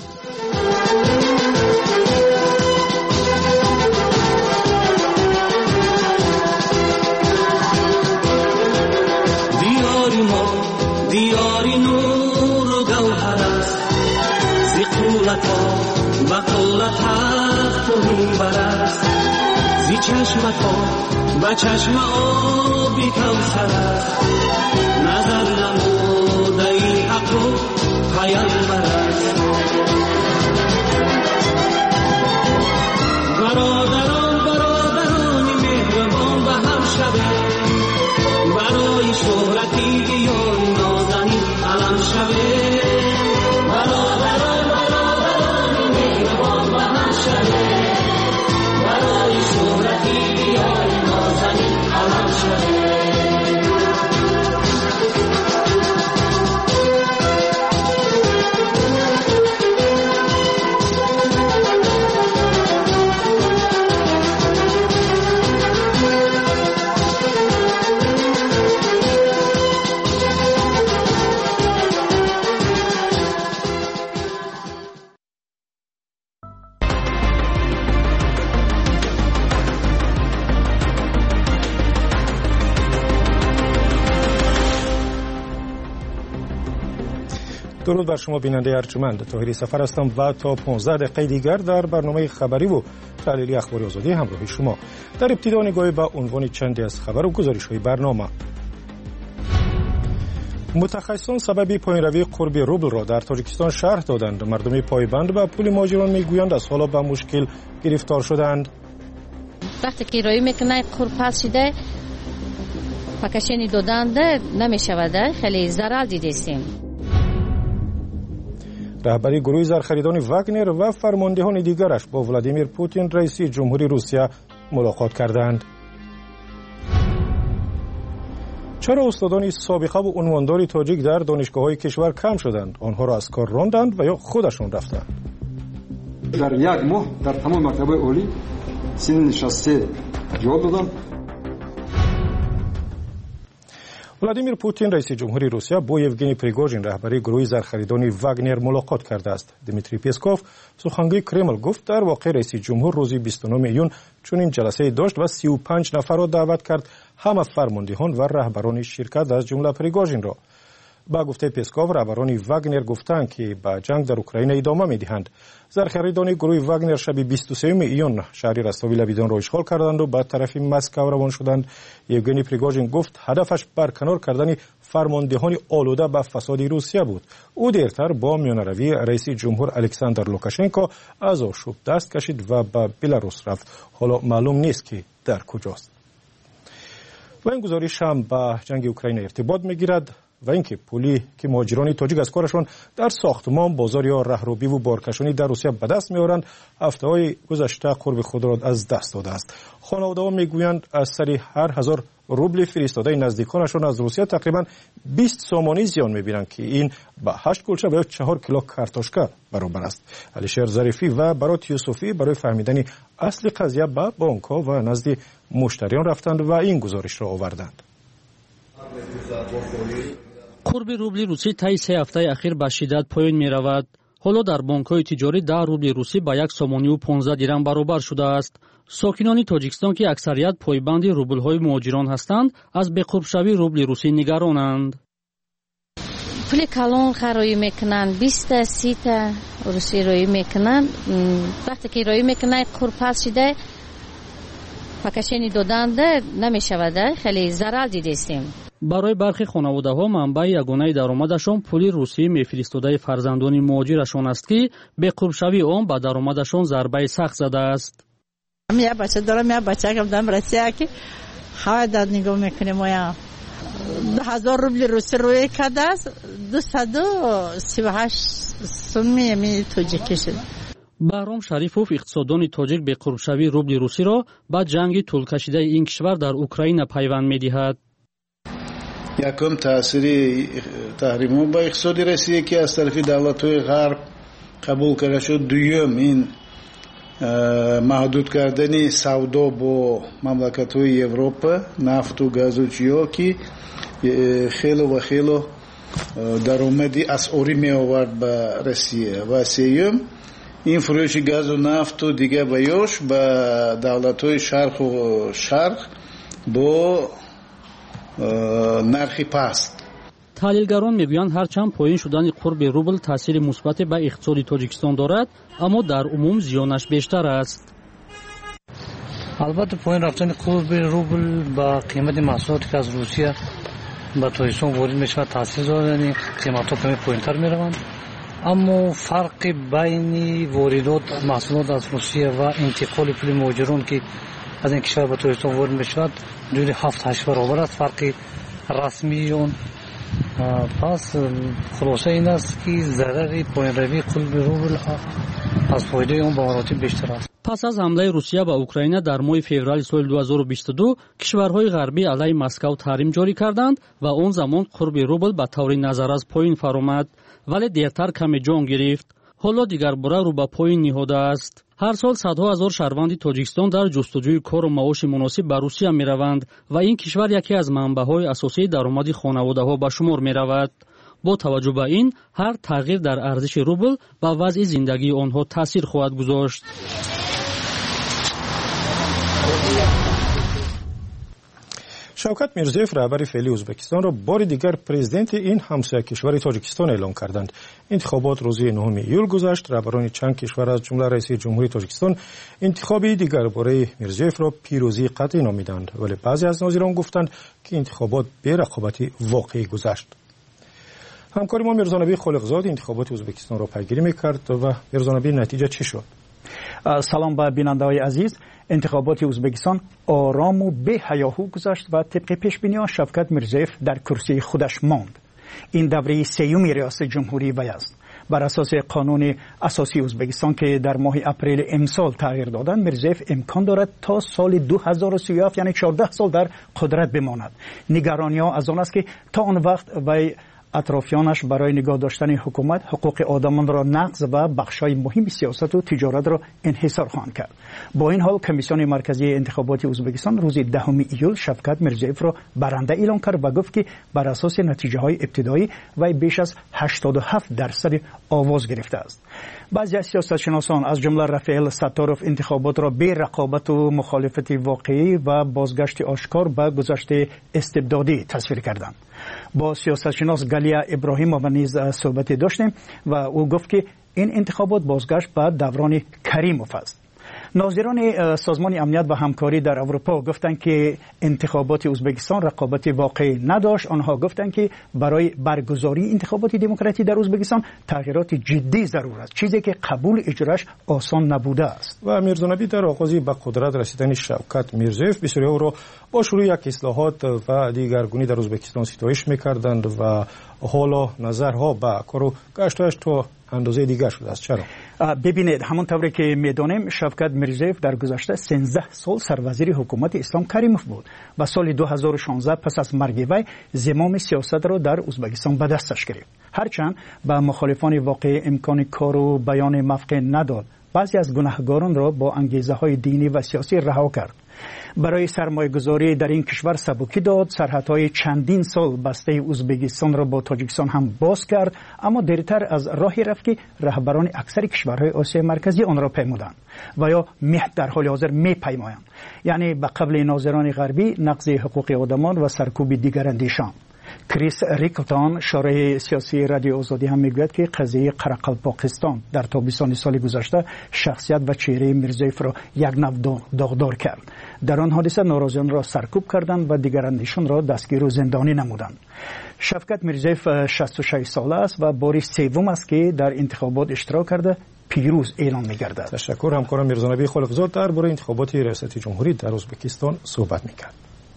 Speaker 18: دیاری ما دیاری نور و گوهر است، زی قولت ها و قولت حق تو میبر است، زی چشمت ها و چشم آبی کوثر است، نظر نموده ای حق و پیامبر است. برادران برادرانی مهربان به هم شوید، برای شهرتی دیاری نازنین علم شوید. برادران برادرانی مهربان به هم شوید، برای شهرتی دیاری نازنین علم شوید.
Speaker 1: درود بر شما بیننده ارجمند. طاهری سفر هستم و تا پانزده دقیقه دیگر در برنامه خبری و تحلیلی اخباری آزادی همراه شما. در ابتدا نگاهی به عنوان چندی از خبر و گزارش‌های برنامه. متخصصان سبب پایین‌روی قرب روبل را در تاجیکستان شرح دادند. مردم پایبند به پول مهاجران میگویند از حالا به مشکل گرفتار شدند.
Speaker 2: وقتی که رای میکنه قرب پس شده پکشینی دادند نمیشود، خیلی ضرر دیدیم.
Speaker 1: رهبری گروه زرخریدان واگنر و فرماندهان دیگرش با ولادیمیر پوتین رئیس جمهوری روسیه ملاقات کردند. چرا استادان سابقه و عنواندار تاجیک در دانشگاه‌های کشور کم شدند؟ آنها را از کار راندند و یا خودشون رفتند؟
Speaker 3: در یک ماه در تمام مکتب‌های عالی سین نشسته جواب دادن.
Speaker 1: ولادیمیر پوتین رئیس جمهوری روسیه با یوگنی پریگوژین رهبری گروه زرخریدانی واگنر ملاقات کرده است. دیمیتری پیسکوف سخنگوی کرمل گفت در واقع رئیس جمهور روز بیست و نهم ایون چنین جلسه داشت و سی و پنج نفر را دعوت کرد، همه فرماندهان و رهبران شرکت از جمله پریگوژین را. با گفته پیسکوف رهبران واگنر گفتند که به جنگ در اوکراین ادامه می‌دهند. زرخریدان گروه واگنر شب بیست و سوم ایون شهر رستاوی لبیدان را اشغال کردند و به طرف مسکو روان شدند. یوگنی پریگوژین گفت هدفش برکنار کردن فرماندهان آلوده به فساد روسیه بود. او دیرتر با میانروی رئیس جمهور الکساندر لوکاشنکو از آشوب دست کشید و به بلاروس رفت. حالا معلوم نیست که در کجاست. و این گزارش هم به جنگ اوکراین ارتباط میگیرد و اینکه پولی که مهاجران تاجیک از کارشان در ساختمان، بازار یا راهروی و بارکشانی در روسیه به دست می‌آورند، هفته‌های گذشته قرب خود را از دست داده است. خانواده‌ها میگویند از سر هر هزار روبل فرستاده نزدیکانشان از روسیه تقریبا بیست سامانی زیان می‌بینند که این به هشت گلچه و چهار کیلو کارتوشکا برابر است. علیشیر ظریفی و برات یوسفی برای فهمیدن اصل قضیه به بانک‌ها و نزد مشتریان رفتند و این گزارش را آوردند.
Speaker 4: قرب روبل روسی طی سه هفته اخیر به شدت پایین می رود. حالا در بانک‌های تجاری ده روبل روسی به یک سامانی و پانزده درم برابر شده است. ساکنان تاجیکستان که اکثریت پایبند روبل‌های مهاجران هستند، از به قرب شوی روبل روسی نگرانند.
Speaker 2: پول کلان خرایی میکنن، بیست تا سی تا روسی رایی میکنن. وقتی که رایی میکنن قرب پس شده پکشینی دادنده نمیشوده، خیلی ضرر دیدیم.
Speaker 4: برای برخی خانواده‌ها منبع یگانه درآمدشان پول روسی میفرستاده فرزندان مهاجرشان است که به قرب شوی آن به درآمدشان ضربه سخت زده است.
Speaker 7: من بچه دارم، من بچه که دارم روسیه که خواهد داد نگاه میکنیم و یا دو هزار روبل روسی روی کرده است، دویست و سی و هشت سومی می تاجیکی شد.
Speaker 4: بهرام شریفوف اقتصاددان تاجیک به قرب شوی روبل روسی را با جنگ طول کشیده این کشور در اوکراین پیوند می‌دهد.
Speaker 12: یکم تأثیر تحریم‌ها با اقتصاد روسیه که از طرف دولت‌های غرب قبول کرده شد، دوم این محدود کردن سودا با مملکت‌های اروپا، نفت و گاز و چیا که خیلی و خیلی درآمدی اسعاری می‌آورد به روسیه. و سوم این فروش گاز و نفت و دیگه بیاش به دولت‌های شرق و شرق با نرخی پست.
Speaker 4: تحلیلگران میگویند هرچند پایین شدن قرب روبل تاثیر مثبت به اقتصاد تاجیکستان دارد، اما در عموم زیانش بیشتر است.
Speaker 13: البته پایین رفتن قرب روبل با قیمت محصولاتی که از روسیه به تاجیکستان وارد میشه تاثیر داره، یعنی قیمت‌ها کمی پایین‌تر میروند. اما فرق بین واردات محصولات از روسیه و انتقال پول مهاجران که از این کشور به تاجیکستان وارد میشود حدود هفت هشت برابر است، فرق رسمی اون. پس خلاصه این است که ضرر پایین روی قرب روبل از فایده اون به مراتب بیشتر است.
Speaker 4: پس از حمله روسیه به اوکراین در ماه فوریه سال دو هزار و بیست و دو کشورهای غربی علیه مسکو تحریم جاری کردند و آن زمان قرب روبل به طور نظر از پایین فرآمد، ولی دیرتر کمی جان گرفت. حالا دیگر باره رو به پایین نهاده است. هر سال صدها هزار شهروند تاجیکستان در جستجوی کار و معاش مناسب به روسیه می روند و این کشور یکی از منبع‌های اساسی درآمد خانواده‌ها به شمار می رود. با توجه به این هر تغییر در ارزش روبل به وضع زندگی آنها تاثیر خواهد گذاشت.
Speaker 1: شوکت میرزیف رهبر فعلی ازبکستان را بار دیگر پرزیدنت این همسایه کشور تاجیکستان اعلام کردند. انتخابات روز نهم ایول گذشت. رهبران چند کشور از جمله رئیس جمهوری تاجیکستان انتخابی دیگر برای میرزیف را پیروزی قطعی نامیدند، ولی بعضی از ناظران گفتند که انتخابات بی رقابتی واقعی گذشت. همکار ما میرزا نبی خالقزاد انتخابات ازبکستان را پیگیری میکرد و میرزا نبی نتیجه چی شد؟
Speaker 8: سلام به بیننده‌های عزیز. انتخابات ازبکستان آرام و بی هیاهو گذشت و طبق پیش بینی‌ها شوکت میرزیف در کرسی خودش ماند. این دوره سیوم ریاست جمهوری وی است. بر اساس قانون اساسی ازبکستان که در ماه اپریل امسال تغییر دادند، میرزیف امکان دارد تا سال دو هزار و سی و هفت یعنی چهارده سال در قدرت بماند. نگرانی‌ها از آن است که تا آن وقت وی اطرافیانش برای نگاه داشتن حکومت حقوق آدمان را نقض و بخشای مهم سیاست و تجارت را انحصار خواهند کرد. با این حال کمیسیون مرکزی انتخابات ازبکستان روز دهم ایول شفکت میرزایف را برنده اعلام کرد و گفت که بر اساس نتیجه های ابتدایی وی بیش از هشتاد و هفت درصد آواز گرفته است. بعضی از سیاستشناسان از جمله رفیل ستاروف انتخابات را به رقابت و مخالفت واقعی و بازگشت آشکار به گذشته استبدادی تصویر کردند. با سیاستشناس گالیا ابراهیمووا نیز صحبت داشتیم و او گفت که این انتخابات بازگشت به دوران کریموف است. ناظران سازمان امنیت و همکاری در اروپا گفتند که انتخابات ازبکستان رقابت واقعی نداشت. آنها گفتند که برای برگزاری انتخابات دموکراتی در ازبکستان تغییرات جدی ضرور است، چیزی که قبول اجراش آسان نبوده است.
Speaker 1: و میرزانبی در آغاز به قدرت رسیدن شوکت میرزایف بسیاری او را با شروع یک اصلاحات و دیگرگونی در ازبکستان ستایش میکردند و حالا نظرها به کار و گشتش تا اندازه دیگر شده است. چرا؟
Speaker 8: ببینید، همونطوری که میدانیم شوکت میرزایف در گذشته سیزده سال سروزیر حکومت اسلام کریموف بود و سال دو هزار و شانزده پس از مرگ وی زمام سیاست را در ازبکستان به دستش گرفت. هرچند به مخالفان واقعی امکان کار و بیان موقع نداد، بعضی از گناهکاران را با انگیزه های دینی و سیاسی رها کرد. برای سرمایه گذاری در این کشور سبکی داد، سرحدهای چندین سال بسته ازبکستان را با تاجیکستان هم باز کرد، اما دیرتر از راهی رفت که رهبران اکثر کشورهای آسیای مرکزی آن را پیمودند و یا مهد در حال حاضر می پیمایند، یعنی به قبل ناظران غربی نقض حقوق آدمان و سرکوب دیگر اندیشان. کریس ریکلتون شارح سیاسی رادیو آزادی هم میگوید که قضیه قرقلپاکستان در تابستان سال گذشته شخصیت و چهره میرزایف را یک نوع داغدار کرد. در آن حادثه ناراضیان را سرکوب کردند و دیگر اندیشان را دستگیر و زندانی نمودند. شوکت میرزایف شصت و شش ساله است و بار سوم است که در انتخابات اشتراک کرده پیروز اعلام می‌گردد.
Speaker 1: تشکر. همکارم میرزانبی خلقزاد درباره انتخابات ریاست جمهوری در ازبکستان صحبت می‌کرد.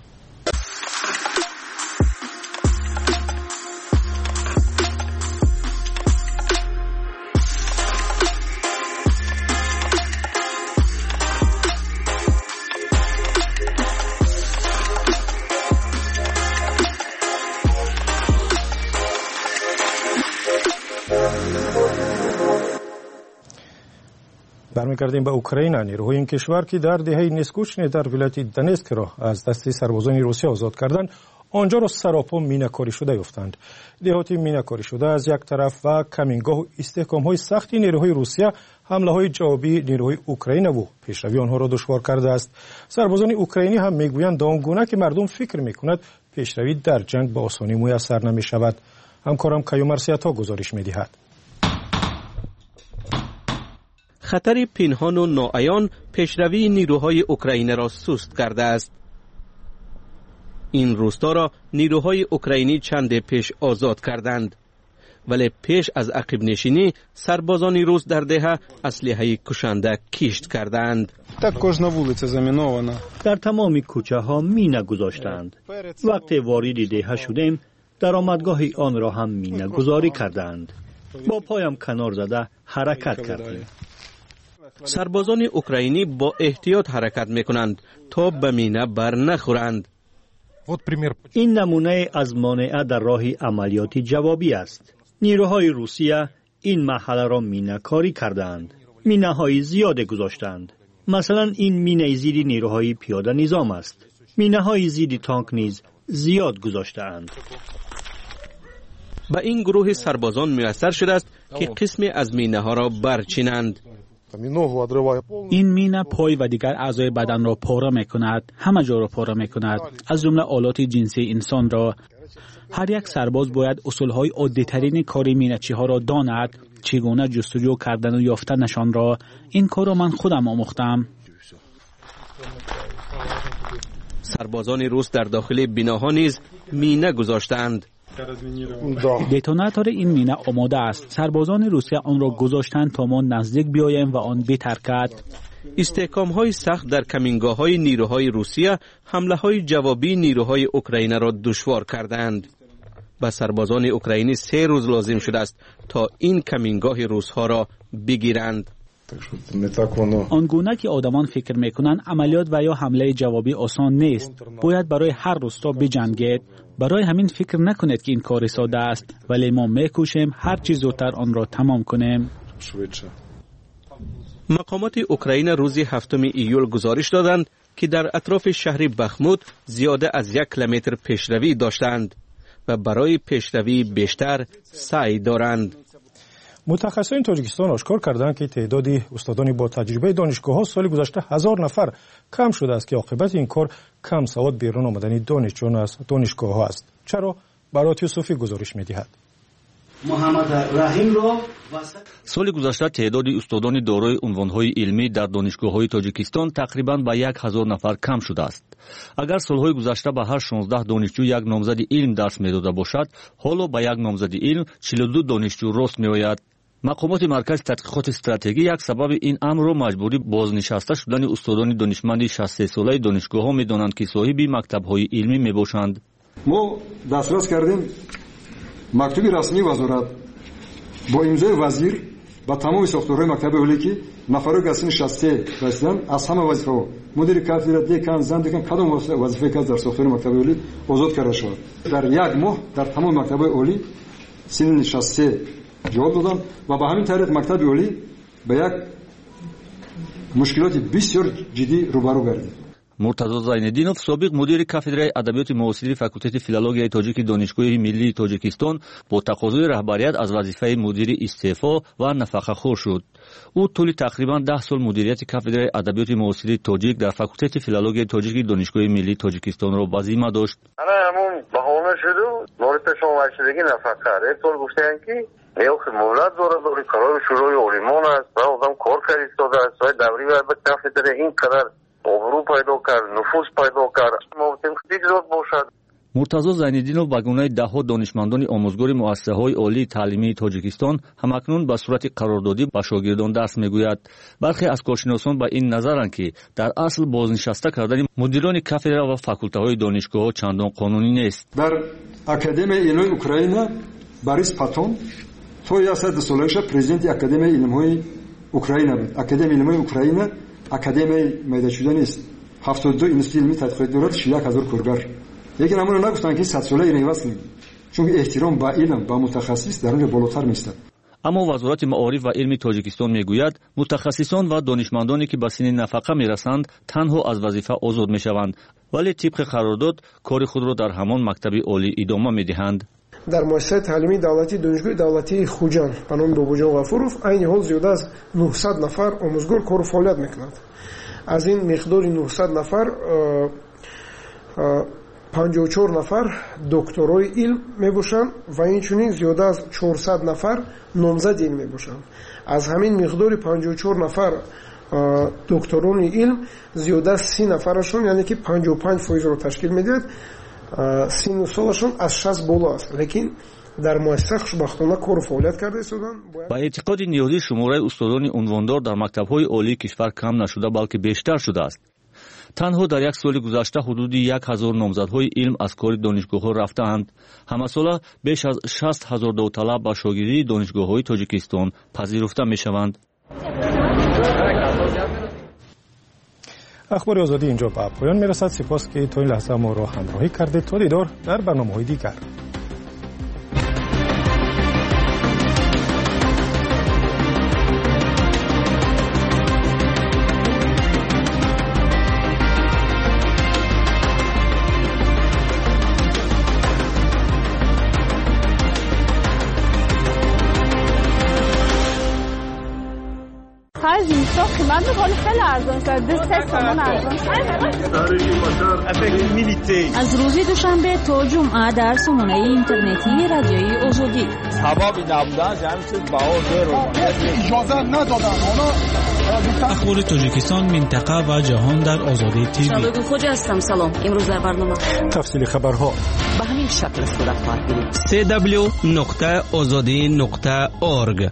Speaker 1: برمیگردیم به اوکراین. نیروهای این کشور که در دهه نسکوچنی در ولایت دنسک را از دست سربازان روسیه آزاد کردند، آنجا را سراپا مینه‌کاری شده یافتند. دهاتی مینه‌کاری شده از یک طرف و کمینگاه و استحکام‌های سختی نیروهای روسیه حمله‌های جوابی نیروهای اوکراین و پیشروی آنها را دشوار کرده است. سربازان اوکراینی هم میگویند آنگونه که مردم فکر می‌کند پیشروی در جنگ به آسانی میسر نمی‌شود. همکارم کیومرسیاتا گزارش می‌دهد.
Speaker 9: خطر پنهان و ناعیان پیشروی نیروهای اوکراین را سست کرده است. این روستا را نیروهای اوکراینی چند پیش آزاد کردند، ولی پیش از عقب نشینی سربازان روس در دهه اسلحه کشنده کشت کردند.
Speaker 10: در تمام کوچه ها مینه گذاشتند. وقتی وارد دهه شدیم درآمدگاه آن را هم مینه گذاری کردند. با پایم کنار زده حرکت کردیم.
Speaker 9: سربازان اوکراینی با احتیاط حرکت میکنند تا به مینه بر نخورند.
Speaker 10: این نمونه از مانع در راه عملیاتی جوابی است. نیروهای روسیه این مرحله را مینه کاری کردند. مینه های زیاد گذاشتند. مثلا این مینه زیر نیروهای پیاده نظام است. مینه های زیر تانک نیز زیاد گذاشتند.
Speaker 9: به این گروه سربازان میسر شده است که قسمی از مینه ها را برچینند.
Speaker 11: این مینه پای و دیگر اعضای بدن را پاره میکند، همه جا را پاره میکند، از جمله آلات جنسی انسان را. هر یک سرباز باید اصولهای عادی ترین کاری مینه‌چی ها را داند، چگونه جستجو کردن و یافتنشان را. این کار را من خودم آموختم.
Speaker 9: سربازان روس در داخل بناها نیز مینه گذاشتند.
Speaker 11: دتوناتور این مینه آماده است. سربازان روسیه آن را گذاشتند تا ما نزدیک بیاییم و آن بترکد.
Speaker 9: استحکام های سخت در کمینگاه های نیروهای روسیه حمله های جوابی نیروهای اوکراین را دشوار کردند. به سربازان اوکراینی سه روز لازم شده است تا این کمینگاه روس ها را بگیرند.
Speaker 11: آنگونه که آدمان فکر میکنند عملیات و یا حمله جوابی آسان نیست. باید برای هر روستا بجنگید. برای همین فکر نکنید که این کار ساده است، ولی ما میکوشیم هر چیز زودتر آن را تمام کنیم.
Speaker 9: مقامات اوکراین روز هفتم ایول گزارش دادند که در اطراف شهر بخموت زیاده از یک کیلومتر پیشروی داشتند و برای پیشروی بیشتر سعی دارند.
Speaker 1: متخصصین تاجیکستان آشکار کردند که تعداد استادان با تجربه دانشگاه‌ها سال گذشته هزار نفر کم شده است که عاقبت این کار کم سواد بیرون آمدن دانشجویان از دانشگاه‌ها است. چرا؟ برات یوسفی گزارش می‌دهد.
Speaker 14: محمد رحیم را
Speaker 4: سال گذشته تعداد استادان دارای عنوان‌های علمی در دانشگاه‌های تاجیکستان تقریباً به یک هزار نفر کم شده است. اگر سالهای گذشته به هر شانزده دانشجو یک نامزد علم درس می‌داده باشد، حالا به یک نامزد علم چهل و دو دانشجو راست می‌آید. مقامات مرکز تحقیقات استراتژی یک سبب این امر را مجبوری بازنشسته شدن استادان دانشمند شصت و سه ساله دانشگاه‌ها می‌دانند که صاحب مکتب‌های علمی میباشند.
Speaker 3: ما دسترس کردیم مکتوبی رسمی وزارت با امضای وزیر با تمام ساختارهای مکتب عالی که نفرای گسین شصت و سه رسیدن از همه وظیفه‌ها مدیر کافدرا دکان زن دکان کدام وظیفه که در ساختار مکتب عالی آزاد کرده شد. در یک ماه در تمام مکتب عالی سن شصت و سه جواب دادن و به همین طریق مکتب عالی به یک مشکلات بسیار جدی روبرو گردید.
Speaker 4: مرتضی زینالدینов سابق مدیر کافدرای ادبیات معاصر فاکولته فیلولوژی تاجیک دانشگاه ملی تاجیکستان با تقاضای رهبریت از وظیفه مدیر استعفا و نفقه‌خوار شد. او طول تقریبا ده سال مدیریت کافدرای ادبیات معاصر تاجیک در فاکولته فیلولوژی تاجیک دانشگاه ملی تاجیکستان را به ذمه داشت.
Speaker 15: انا همون بهانه شد مورد شما شدگی نفقه رفتور گفتن که یک مولد داره دوری کارای شروعی اولیمان است و آدم کار کار ایستاده است و دوری و به کافدرای این قدر آبرو پیدا کرد، نفوذ پیدا کرد. ممکن خیلی زود باشد.
Speaker 4: مرتضی زینالدینov با گونه دهها دانشمندان آموزگار مؤسسه‌های عالی تعلیمی تاجیکستان همکنون به صورت قراردادی به شاگردان درس میگوید. برخی از کارشناسان به این نظرند که در اصل بازنشسته کردن مدیران کافدرا و فاکولته‌های دانشگاه‌ها چندان قانونی نیست.
Speaker 3: در اکادمی علوم اوکراین باریس پاتون تو یا صد سالش پرزیدنت اکادمی علوم اوکراین بود. اکادمی علوم اوکراین اکادمی میده شده نیست. هفتاد و دو اینستیتوت علمی تحقیقات دارد، یک هزار کارگر. لیکن همون نگفتن که صد ساله این واسه چون احترام با علم با متخصص در اون بالاتر میستد.
Speaker 4: اما وزارت معارف و علم تاجیکستان میگوید متخصصان و دانشمندانی که به سن نفقه میرسند تنها از وظیفه آزاد میشوند، ولی طبق قرارداد کار خود را در همان مکتب عالی ادامه میدهند.
Speaker 17: در مؤسسه تعلیمی دولتی دانشگاه دولتی خوجان به نام باباجان غفورов عین حال زیاده از نهصد نفر آموزگار کار و فعالیت میکنند. از این مقدار نهصد نفر پنجاه و چهار نفر دکترای علم میباشند و اینچنین زیاده از چهارصد نفر نامزد علم میباشند. از همین مقدار پنجاه و چهار نفر دکتران علم زیاده از سی نفرشون یعنی که پنجاه و پنج درصد رو تشکیل میدهد سن و سالشون از شصت بالا است، لیکن در مؤسسه خوشبختانه کار و فعالیت کرده ایستادن.
Speaker 4: با اعتقاد نیازی شماره استادان عنواندار در مکتب‌های عالی کشور کم نشده بلکه بیشتر شده است. تنها در یک سال گذشته حدود یک هزار نامزدهای علم از کار دانشگاه‌ها رفتند. همه ساله بیش از شصت هزار داوطلب با شاگردی دانشگاه‌های تاجیکستان پذیرفته می‌شوند.
Speaker 1: اخبار آزادی اینجا به پایان میرسد. سپاس که تا این لحظه ما را همراهی کردید. تا دیدار در برنامه‌های دیگر.
Speaker 20: من می‌خوام خیلی ارزان شد. دو سه تومن ارزان شد.
Speaker 16: از روز دوشنبه تا جمعه در سامانه اینترنتی رادیوی آزادی.
Speaker 25: سببی نبودن جمع شد باور رو
Speaker 20: اجازه ندادن.
Speaker 11: اخبار تاجیکستان، منطقه و جهان در آزادی تیوی.
Speaker 16: شبکه خوج هستم. سلام. امروز در برنامه
Speaker 1: تفصیل خبرها
Speaker 16: به همین شکل صورت خواهد گرفت.
Speaker 9: دبلیو دبلیو دبلیو دات آزادی دات اورگ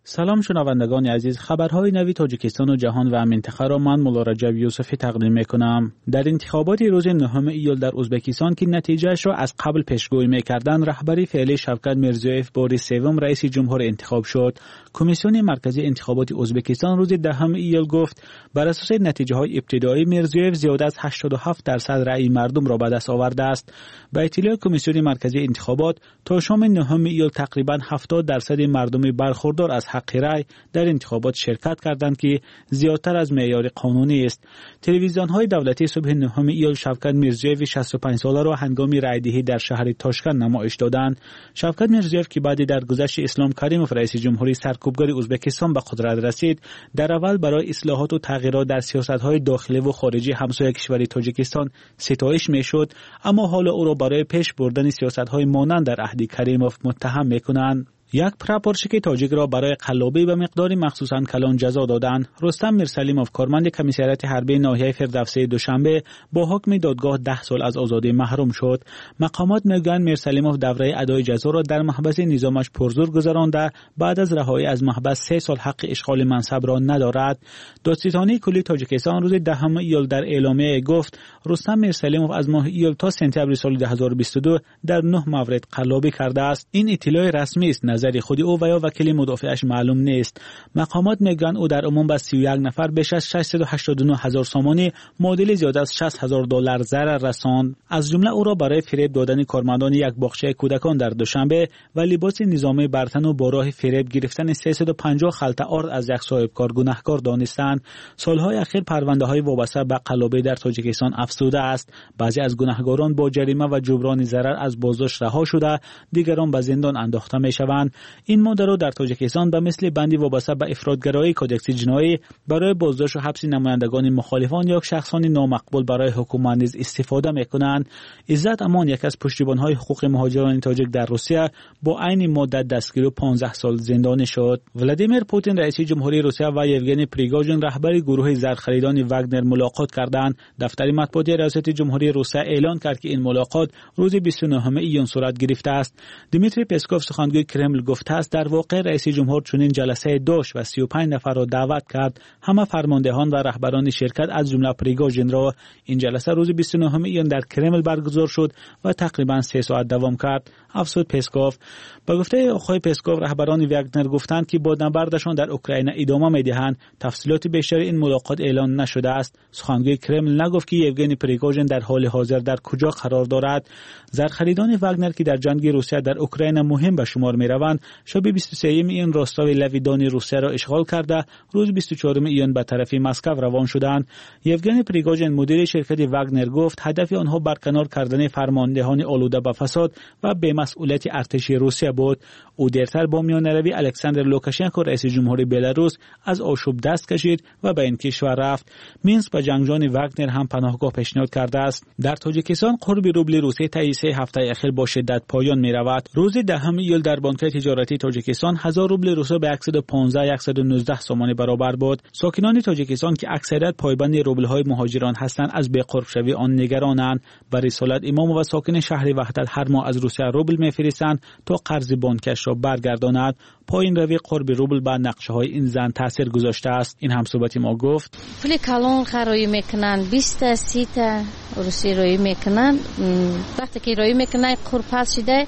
Speaker 11: سلام شنوندگان عزیز، خبرهای نوی تاجیکستان و جهان و منطقه را من مولا رجب یوسفی تقدیم میکنم. در انتخابات روز نهم ایول در ازبکستان که نتیجهش را از قبل پیشگویی میکردند، رهبری فعلی شوکت میرزیویف بار سوم رئیس جمهور انتخاب شد. کمیسیون مرکزی انتخابات ازبکستان روز دهم ایول گفت بر اساس نتیجه های ابتدایی میرزیویف زیاده از هشتاد و هفت درصد رأی مردم را به دست آورده است. به اطلاع کمیسیون مرکزی انتخابات تا شام نهم ایول تقریبا هفتاد درصد مردم برخوردار از حق رأی در انتخابات شرکت کردند که زیادتر از معیار قانونی است. تلویزیون‌های دولتی صبح نهم ایول شوکت میرزیویف شصت و پنج ساله را هنگام رأی‌دهی در شهر تاشکند نمایش دادند. شوکت میرزیویف که بعد در گذشت اسلام کریموف رئیس جمهوری سرکوبگر ازبکستان به قدرت رسید، در اول برای اصلاحات و تغییرات در سیاست‌های داخلی و خارجی همسایه کشور تاجیکستان ستایش می‌شد، اما حالا او را برای پیش بردن سیاست‌های مانند در عهد کریموف متهم می‌کنند. یک پراپورشک تاجیک را برای قلابی به مقداری مخصوصاً کلان جزا دادند. رستم میرسلیموف کارمند کمیسریات حربی ناحیه فردوسی دوشنبه با حکم دادگاه ده سال از آزادی محروم شد. مقامات میگویند میرسلیموف دوره ادای جزا را در محبس نظامش پرزور گذرانده، بعد از رهایی از محبس سه سال حق اشغال منصب را ندارد. دادستانی کلی تاجیکستان روز دهم ایول در اعلامیه گفت رستم میرسلیموف از ماه ایول تا سپتامبر سال دو هزار و بیست و دو در نه مورد قلابی کرده است. این اطلاع رسمی است، نظر خود او و یا وکیل مدافعش معلوم نیست. مقامات میگن او در عموم به سی و یک نفر بیش از ششصد و هشتاد و نه هزار سامانی معادل زیاد از شصت هزار دلار ضرر رساند. از جمله او را برای فریب دادن کارمندان یک باغچه کودکان در دوشنبه و لباس نظامی برتن و با راه فریب گرفتن سیصد و پنجاه خلطه آرد از یک صاحبکار گناهکار دانستند. سالهای اخیر پرونده‌های وابسته به قلابی در تاجیکستان افزوده است. بعضی از گناهکاران با جریمه و جبران ضرر از بازداشت رها شده، دیگران به زندان انداخته میشوند. این ماده را در تاجیکستان به مثل بندی وابسته به افراطگرایی کودکس جنایی برای بازداشت و حبس نمایندگان مخالفان یا شخصان نامقبول برای حکومت نیز استفاده میکنند. عزت امان، یک از پشتیبان‌های حقوق مهاجران تاجیک در روسیه، با عین مدت دستگیر و پانزده سال زندانی شد. ولادیمیر پوتین رئیس جمهوری روسیه و یوگنی پریگوژین رهبر گروه زرخریدان واگنر ملاقات کردند. دفتر مطبوعاتی ریاست جمهوری روسیه اعلان کرد که این ملاقات روز بیست و نهم ایون صورت گرفته است. دیمیتری پسکوف سخنگوی کرمل گفته است در واقع رئیس جمهور چنین جلسه داشت و سی و پنج نفر را دعوت کرد. همه فرماندهان و رهبران شرکت از جمله پریگوژین را. این جلسه روز بیست و نهم ایون در کرمل برگزار شد و تقریبا سه ساعت دوام کرد. افزود پسکوف. با گفته آقای پسکوف رهبران واگنر گفتند که با نبردشان در اوکراین ادامه می‌دهند. تفصیلات بیشتر این ملاقات اعلان نشده است. سخنگوی کرمل نگفت که یوگنی پریگوژین در حال حاضر در کجا قرار دارد. زرخریدان واگنر که در جنگ روسیه در اوکراین مهم به شمار می‌روند، شب بیست و سوم ایون راستای لویدان روسیه را اشغال کرده، روز بیست و چهارم ایون به طرف مسکو روان شدند. یوگنی پریگوژین مدیر شرکت واگنر گفت هدف آنها برکنار کردن فرماندهان آلوده به فساد و بی‌مسئولیت ارتشی روسیه بود. او دیرتر با میانروی الکساندر لوکاشنکو رئیس جمهوری بلاروس از آشوب دست کشید و به این کشور رفت. مینسک به جنگجویان واگنر هم پناهگاه پیشنهاد کرده است. در تاجیکستان قرب روبل روسی طی سه هفته اخیر با شدت پایان می‌رود. روز دهم ایول در بانک تجارتی تاجیکستان هزار روبل روسی به صد و پانزده صد و نوزده سامانی برابر بود. ساکنان تاجیکستان که اکثریت پایبند روبل‌های مهاجران هستند از بی‌قرب شوی آن نگرانند. برای رسالت امام و ساکن شهر وحدت هر ماه از روسیه روبل می‌فرستند تا قرض بانکش را برگرداند. پایین روی قرب روبل بر نقشه‌های این زن تاثیر گذاشته است. این همصحبت ما گفت
Speaker 2: پول کلان خرایی میکنن، بیست تا سی تا روسی روی میکنن. وقتی که روی میکنن قرب پس شده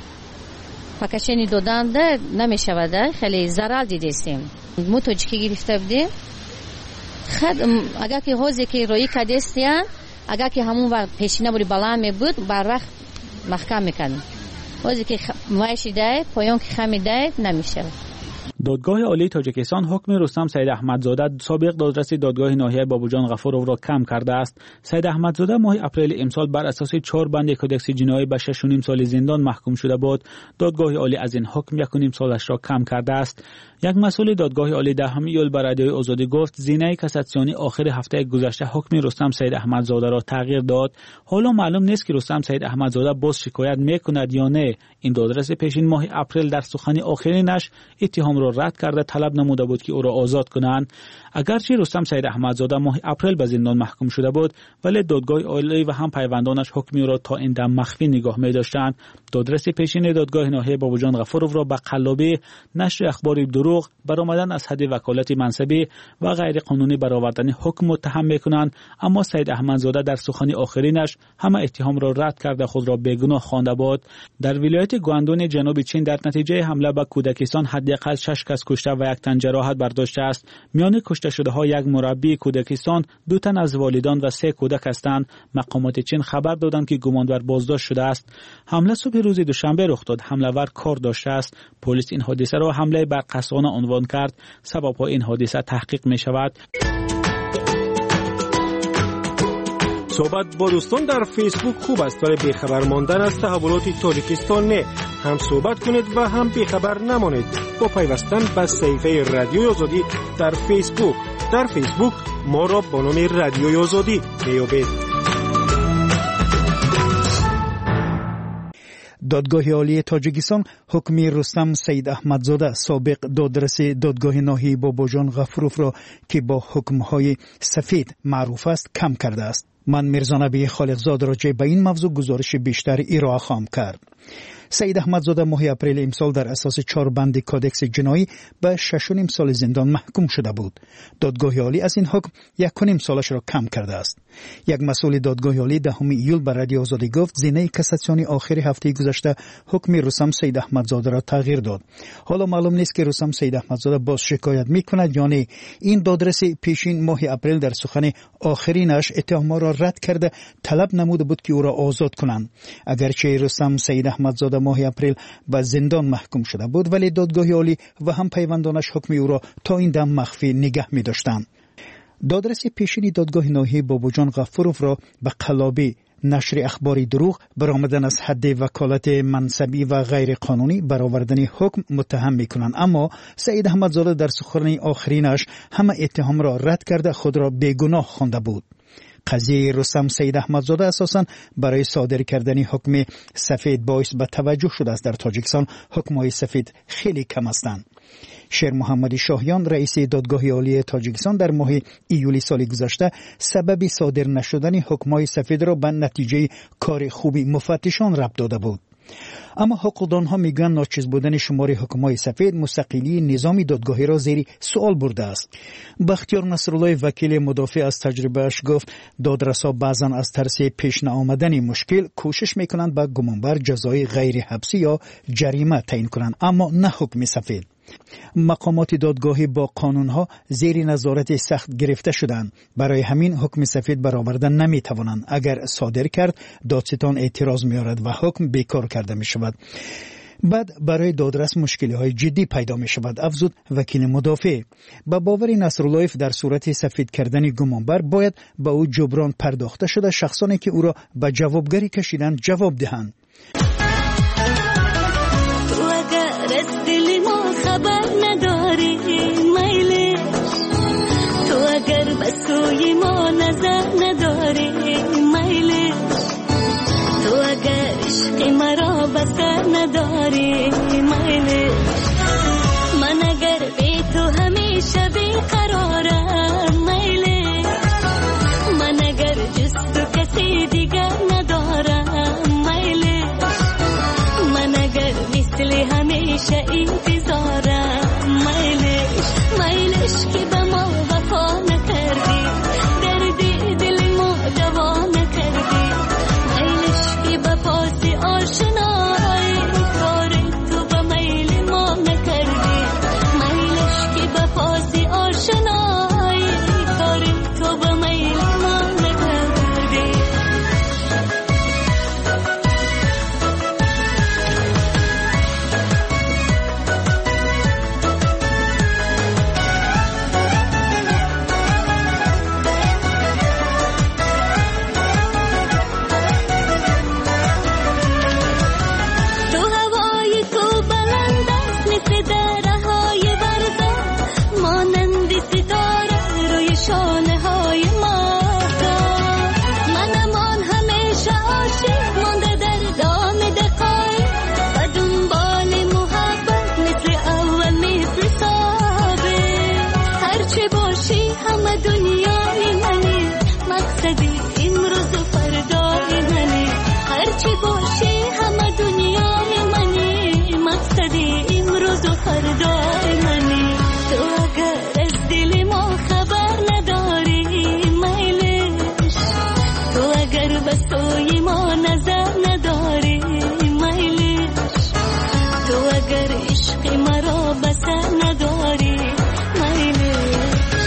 Speaker 2: پاکشنی دادن ده نمیشود، خیلی ضرر دیدیم. مو توجیکی گرفته بودیم خد اگر که حوزه که روی کدستیان اگر که همون وقت پیشینه بودی بلند می بود بر وقت محکم میکنیم. حوزه که وایشی ده پایان که خمی ده نمیشه.
Speaker 11: دادگاه عالی تاجیکستان حکم رستم سید احمدزاده سابق دادرس دادگاه ناحیه بابوجان غفورov را کم کرده است. سید احمدزاده ماه اپریل امسال بر اساس چهار بند کدکس جنایی به شش و نیم سال زندان محکوم شده بود. دادگاه عالی از این حکم یک و نیم سالش را کم کرده است. یک مسئول دادگاه عالی دهم ایول بر رادیوی آزادی گفت زینه کاساسیونی آخر هفته گذشته حکم رستم سید احمدزاده را تغییر داد. حالا معلوم نیست که رستم سید احمدزاده باز شکایت میکند یا نه. این دادرس پیشین ماه اپریل در سخن آخرینش اتهام را را رد کرده طلب نموده بود که او را آزاد کنند. اگرچه رستم سید احمدزاده ماه اپریل به زندان محکوم شده بود، ولی دادگاه عالی و هم پیوندانش حکم او را تا این دم مخفی نگاه می داشتند. دادرس پیشین دادگاه ناحیه باباجان غفورov را به قلابی، نشر اخبار دروغ، برآمدن از حد وکالت منصبی و غیر قانونی برآوردن حکم متهم میکنند. اما سید احمدزاده در سخن آخرینش همه اتهام را رد کرده خود را بیگناه خوانده بود. در ولایت گواندون جنوب چین در نتیجه حمله به کودکستان حداقل شش کس کشته و یک تن جراحت برداشته است. میان کشته شده ها یک مربی کودکستان، دو تن از والدان و سه کودک هستند. مقامات چین خبر دادند که گمانبر بازداشت شده است. حمله صبح روز دوشنبه رخ داد. حمله‌ور کار داشته است. پلیس این حادثه را حمله بر قسوانه عنوان کرد. سبب این حادثه تحقیق می شود.
Speaker 1: صحبت با دوستان در فیسبوک خوب است، ولی بیخبر ماندن از تحولات تاجیکستان نه. هم صحبت کنید و هم بیخبر نمانید با پیوستن به صفحه رادیوی آزادی در فیسبوک. در فیسبوک ما را با نام رادیوی آزادی میابید.
Speaker 8: دادگاه عالی تاجیکستان حکم رستم سید احمدزاده سابق دادرس دادگاه ناحیه باباجان غفورov را که با حکم‌های سفید معروف است کم کرده است. من میرزا نبی خالقزاد راجع به این موضوع گزارش بیشتر ارائه خواهم کرد. سید احمدزاده ماه اپریل امسال در اساس چهار بند کادکس جنایی به شش و نیم سال زندان محکوم شده بود. دادگاه عالی از این حکم یک و نیم سالش را کم کرده است. یک مسئول دادگاه عالی دهم ایول به رادیو آزادی گفت زینه کاساسیونی آخر هفته گذشته حکم رستم سید احمدزاده را تغییر داد. حالا معلوم نیست که رستم سید احمدزاده باز شکایت میکند یا نه. این دادرس پیشین ماه اپریل در سخن آخرینش اتهامات را رد کرده طلب نموده بود که او را آزاد کنند. اگرچه رستم سید احمدزاده ماه اپریل به زندان محکوم شده بود، ولی دادگاه عالی و هم پیوندانش حکم او را تا این دم مخفی نگه می داشتند. دادرس پیشین دادگاه ناحیه باباجان غفورov را به قلابی، نشر اخباری دروغ، برآمدن از حد وکالت منصبی و غیر قانونی برآوردن حکم متهم میکنند. اما سید احمدزاده در سخن آخرینش همه اتهام را رد کرده خود را بیگناه خوانده بود. قضیه رستم سید احمدزاده اساساً برای صادر کردن حکم سفید باعث به توجه شده است. در تاجیکستان حکم‌های سفید خیلی کم هستند. شیر محمدی شاهیان رئیس دادگاه عالی تاجیکستان در ماه ایولی سال گذشته سبب صادر نشدن حکم‌های سفید را به نتیجه کار خوبی مفتشان ربط داده بود. اما حقوقدانها میگن ناچیز بودن شمار حکم‌های سفید مستقلی نظام دادگاهی را زیر سوال برده است. بختیار نصرالله وکیل مدافع از تجربهش گفت دادرسا بعضا از ترس پیش نآمدن مشکل کوشش میکنند به گمانبر جزای غیر حبسی یا جریمه تعیین کنند، اما نه حکم سفید. مقامات دادگاهی با قانونها زیر نظارت سخت گرفته شدند. برای همین حکم سفید برآوردن نمی توانند. اگر صادر کرد دادستان اعتراض می‌آورد و حکم بیکار کرده می شود. بعد برای دادرس مشکلی های جدی پیدا می شود، افزود وکیل مدافع. با باور نصرالله در صورت سفید کردن گمانبر باید با او جبران پرداخته شده شخصانی که او را به جوابگری کشیدن جواب دهند.
Speaker 5: خبر نداری میلش تو اگر بسوی ما نظر نداری میلش تو اگر عشق مرا بسر نداری میلش من اگر بی تو همیشه بیقرارم میلش من اگر جز تو کسی دیگر ندارم میلش من اگر مثل همیشه انتظارم میلش میلش که به ما وفا نکردی دردی دل ما دوا نکردی میلش که به پاس آشنایی کار تو به دنیای منی مقصدی امروز و فردای منی هرچی باشه همه دنیای منی مقصدی امروز و فردای منی تو اگر از دل ما خبر نداری میلش تو اگر بس توی ما نظر نداری میلش تو اگر عشق مرا بسر نداری میلش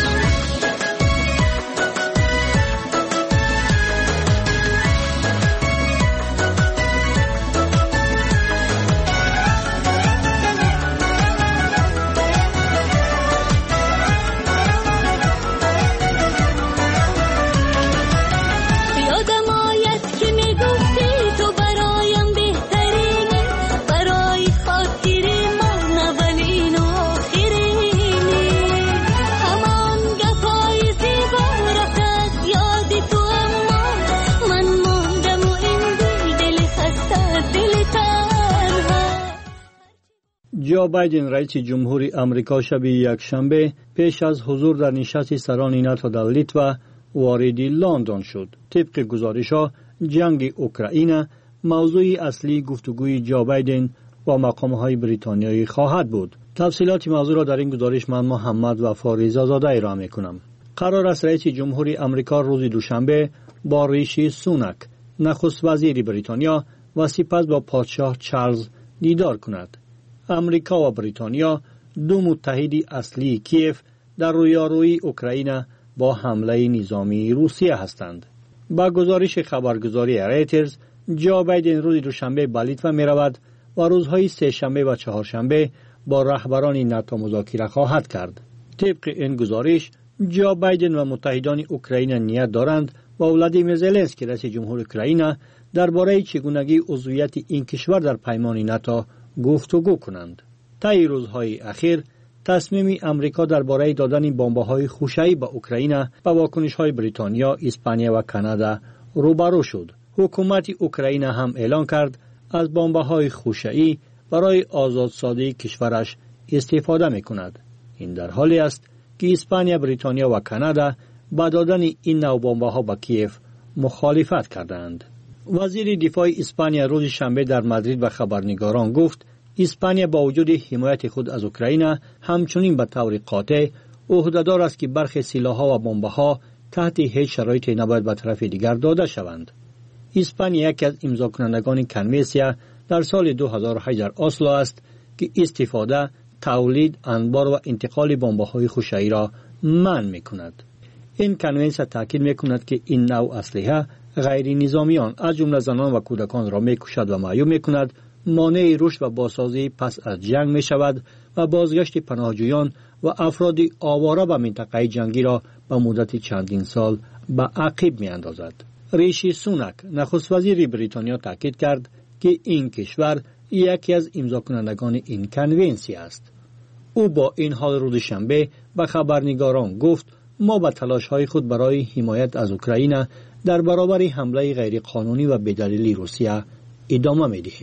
Speaker 10: جو بایدن رئیس جمهوری آمریکا شب یکشنبه پیش از حضور در نشست سران ناتو در لیتوا وارد لندن شد. طبق گزارش‌ها جنگ اوکراین موضوع اصلی گفتگوی جو بایدن با مقام‌های بریتانیایی خواهد بود. تفصیلات موضوع را در این گزارش من محمد وفا رضازاده ارائه می‌کنم. قرار است رئیس جمهوری آمریکا روز دوشنبه با ریشی سوناک نخست وزیر بریتانیا و سپس با پادشاه چارلز دیدار کند. امریکا و بریتانیا دو متحد اصلی کیف در رویارویی اوکراین با حمله نظامی روسیه هستند. با گزارش خبرگزاری رایترز جو بایدن روز دوشنبه به لیتوا می رود و روزهای سه شنبه و چهارشنبه با رهبران ناتو مذاکره خواهد کرد. طبق این گزارش جو بایدن و متحدان اوکراین نیت دارند با ولادیمیر زلنسکی رئیس جمهور اوکراین درباره چگونگی عضویت این کشور در پیمان ناتو گفتگو کنند. طی روزهای اخیر تصمیم امریکا درباره دادن بمب‌های خوشایی به اوکراین و واکنش‌های بریتانیا، اسپانیا و کانادا روبرو شد. حکومت اوکراین هم اعلام کرد از بمب‌های خوشایی برای آزادسازی کشورش استفاده می‌کند. این در حالی است که اسپانیا، بریتانیا و کانادا با دادن این نوع بمب‌ها به کیف مخالفت کردند. وزیر دفاع اسپانیا روز شنبه در مادرید به خبرنگاران گفت اسپانیا با وجود حمایت خود از اوکراین همچنین به طور قاطع عهده‌دار است که برخی سلاح‌ها و بمب‌ها تحت هیچ شرایطی نباید به طرف دیگر داده شوند. اسپانیا یکی از امضاکنندگان کنوانسیون در سال دو هزار و هشت در اسلو است که استفاده، تولید، انبار و انتقال بمب‌های خوشایی را منع می‌کند. این کنوانسیون تاکید می‌کند که این نوع اسلحه غیر نظامیان از جمله زنان و کودکان را می‌کشد و معیوب می‌کند، مانع رشد و بازسازی پس از جنگ می‌شود و بازگشت پناهجویان و افراد آواره به منطقه جنگی را به مدت چندین سال به عقب می‌اندازد. ریشی سوناک نخست وزیر بریتانیا تاکید کرد که این کشور یکی از امضاکنندگان این کنوانسیون است. او با این حال روز شنبه به خبرنگاران گفت ما به تلاش‌های خود برای حمایت از اوکراین در برابر حمله غیرقانونی و بدلیل روسیه ادامه می‌دهیم.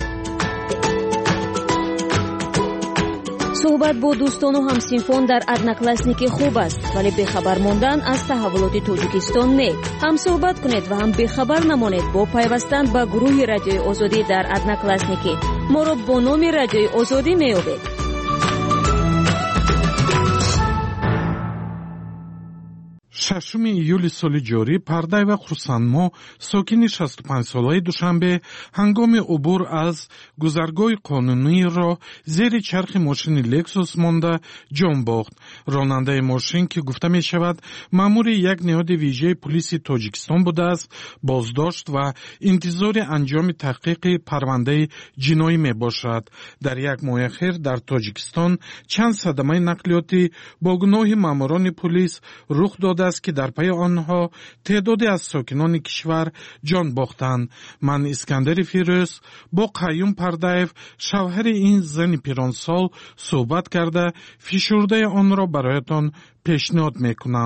Speaker 16: صحبت با دوستان و همسینفون در ادناکلاسنیک خوب است، ولی بخبر ماندن از تحولات توجیکستان نه. هم صحبت کنید و هم بخبر نمانید با پیوستن به گروه رادیوی آزادی در ادناکلاسنیک. ما را با نام رادیوی آزادی می‌یابید.
Speaker 19: ششم ایول سال جاری پردای و خورسندما ساکن شصت و پنج ساله دوشنبه هنگام عبور از گذرگاه قانونی را زیر چرخ ماشین لکسوس مانده جان باخت. راننده ماشین که گفته می شود مأمور یک نهاد ویژه پلیس تاجیکستان بوده است بازداشت و انتظار انجام تحقیق پرونده جنایی می باشد. در یک ماه اخیر در تاجیکستان چند صدمه نقلیاتی با گناه ماموران پلیس رخ داده است که در پی آنها تعدادی از ساکنان کشور جان باختند. من اسکندر فیروز با قیوم پردایف شوهر این زن پیرانسال صحبت کرده فشرده آن را برایتان پیشنهاد میکنم.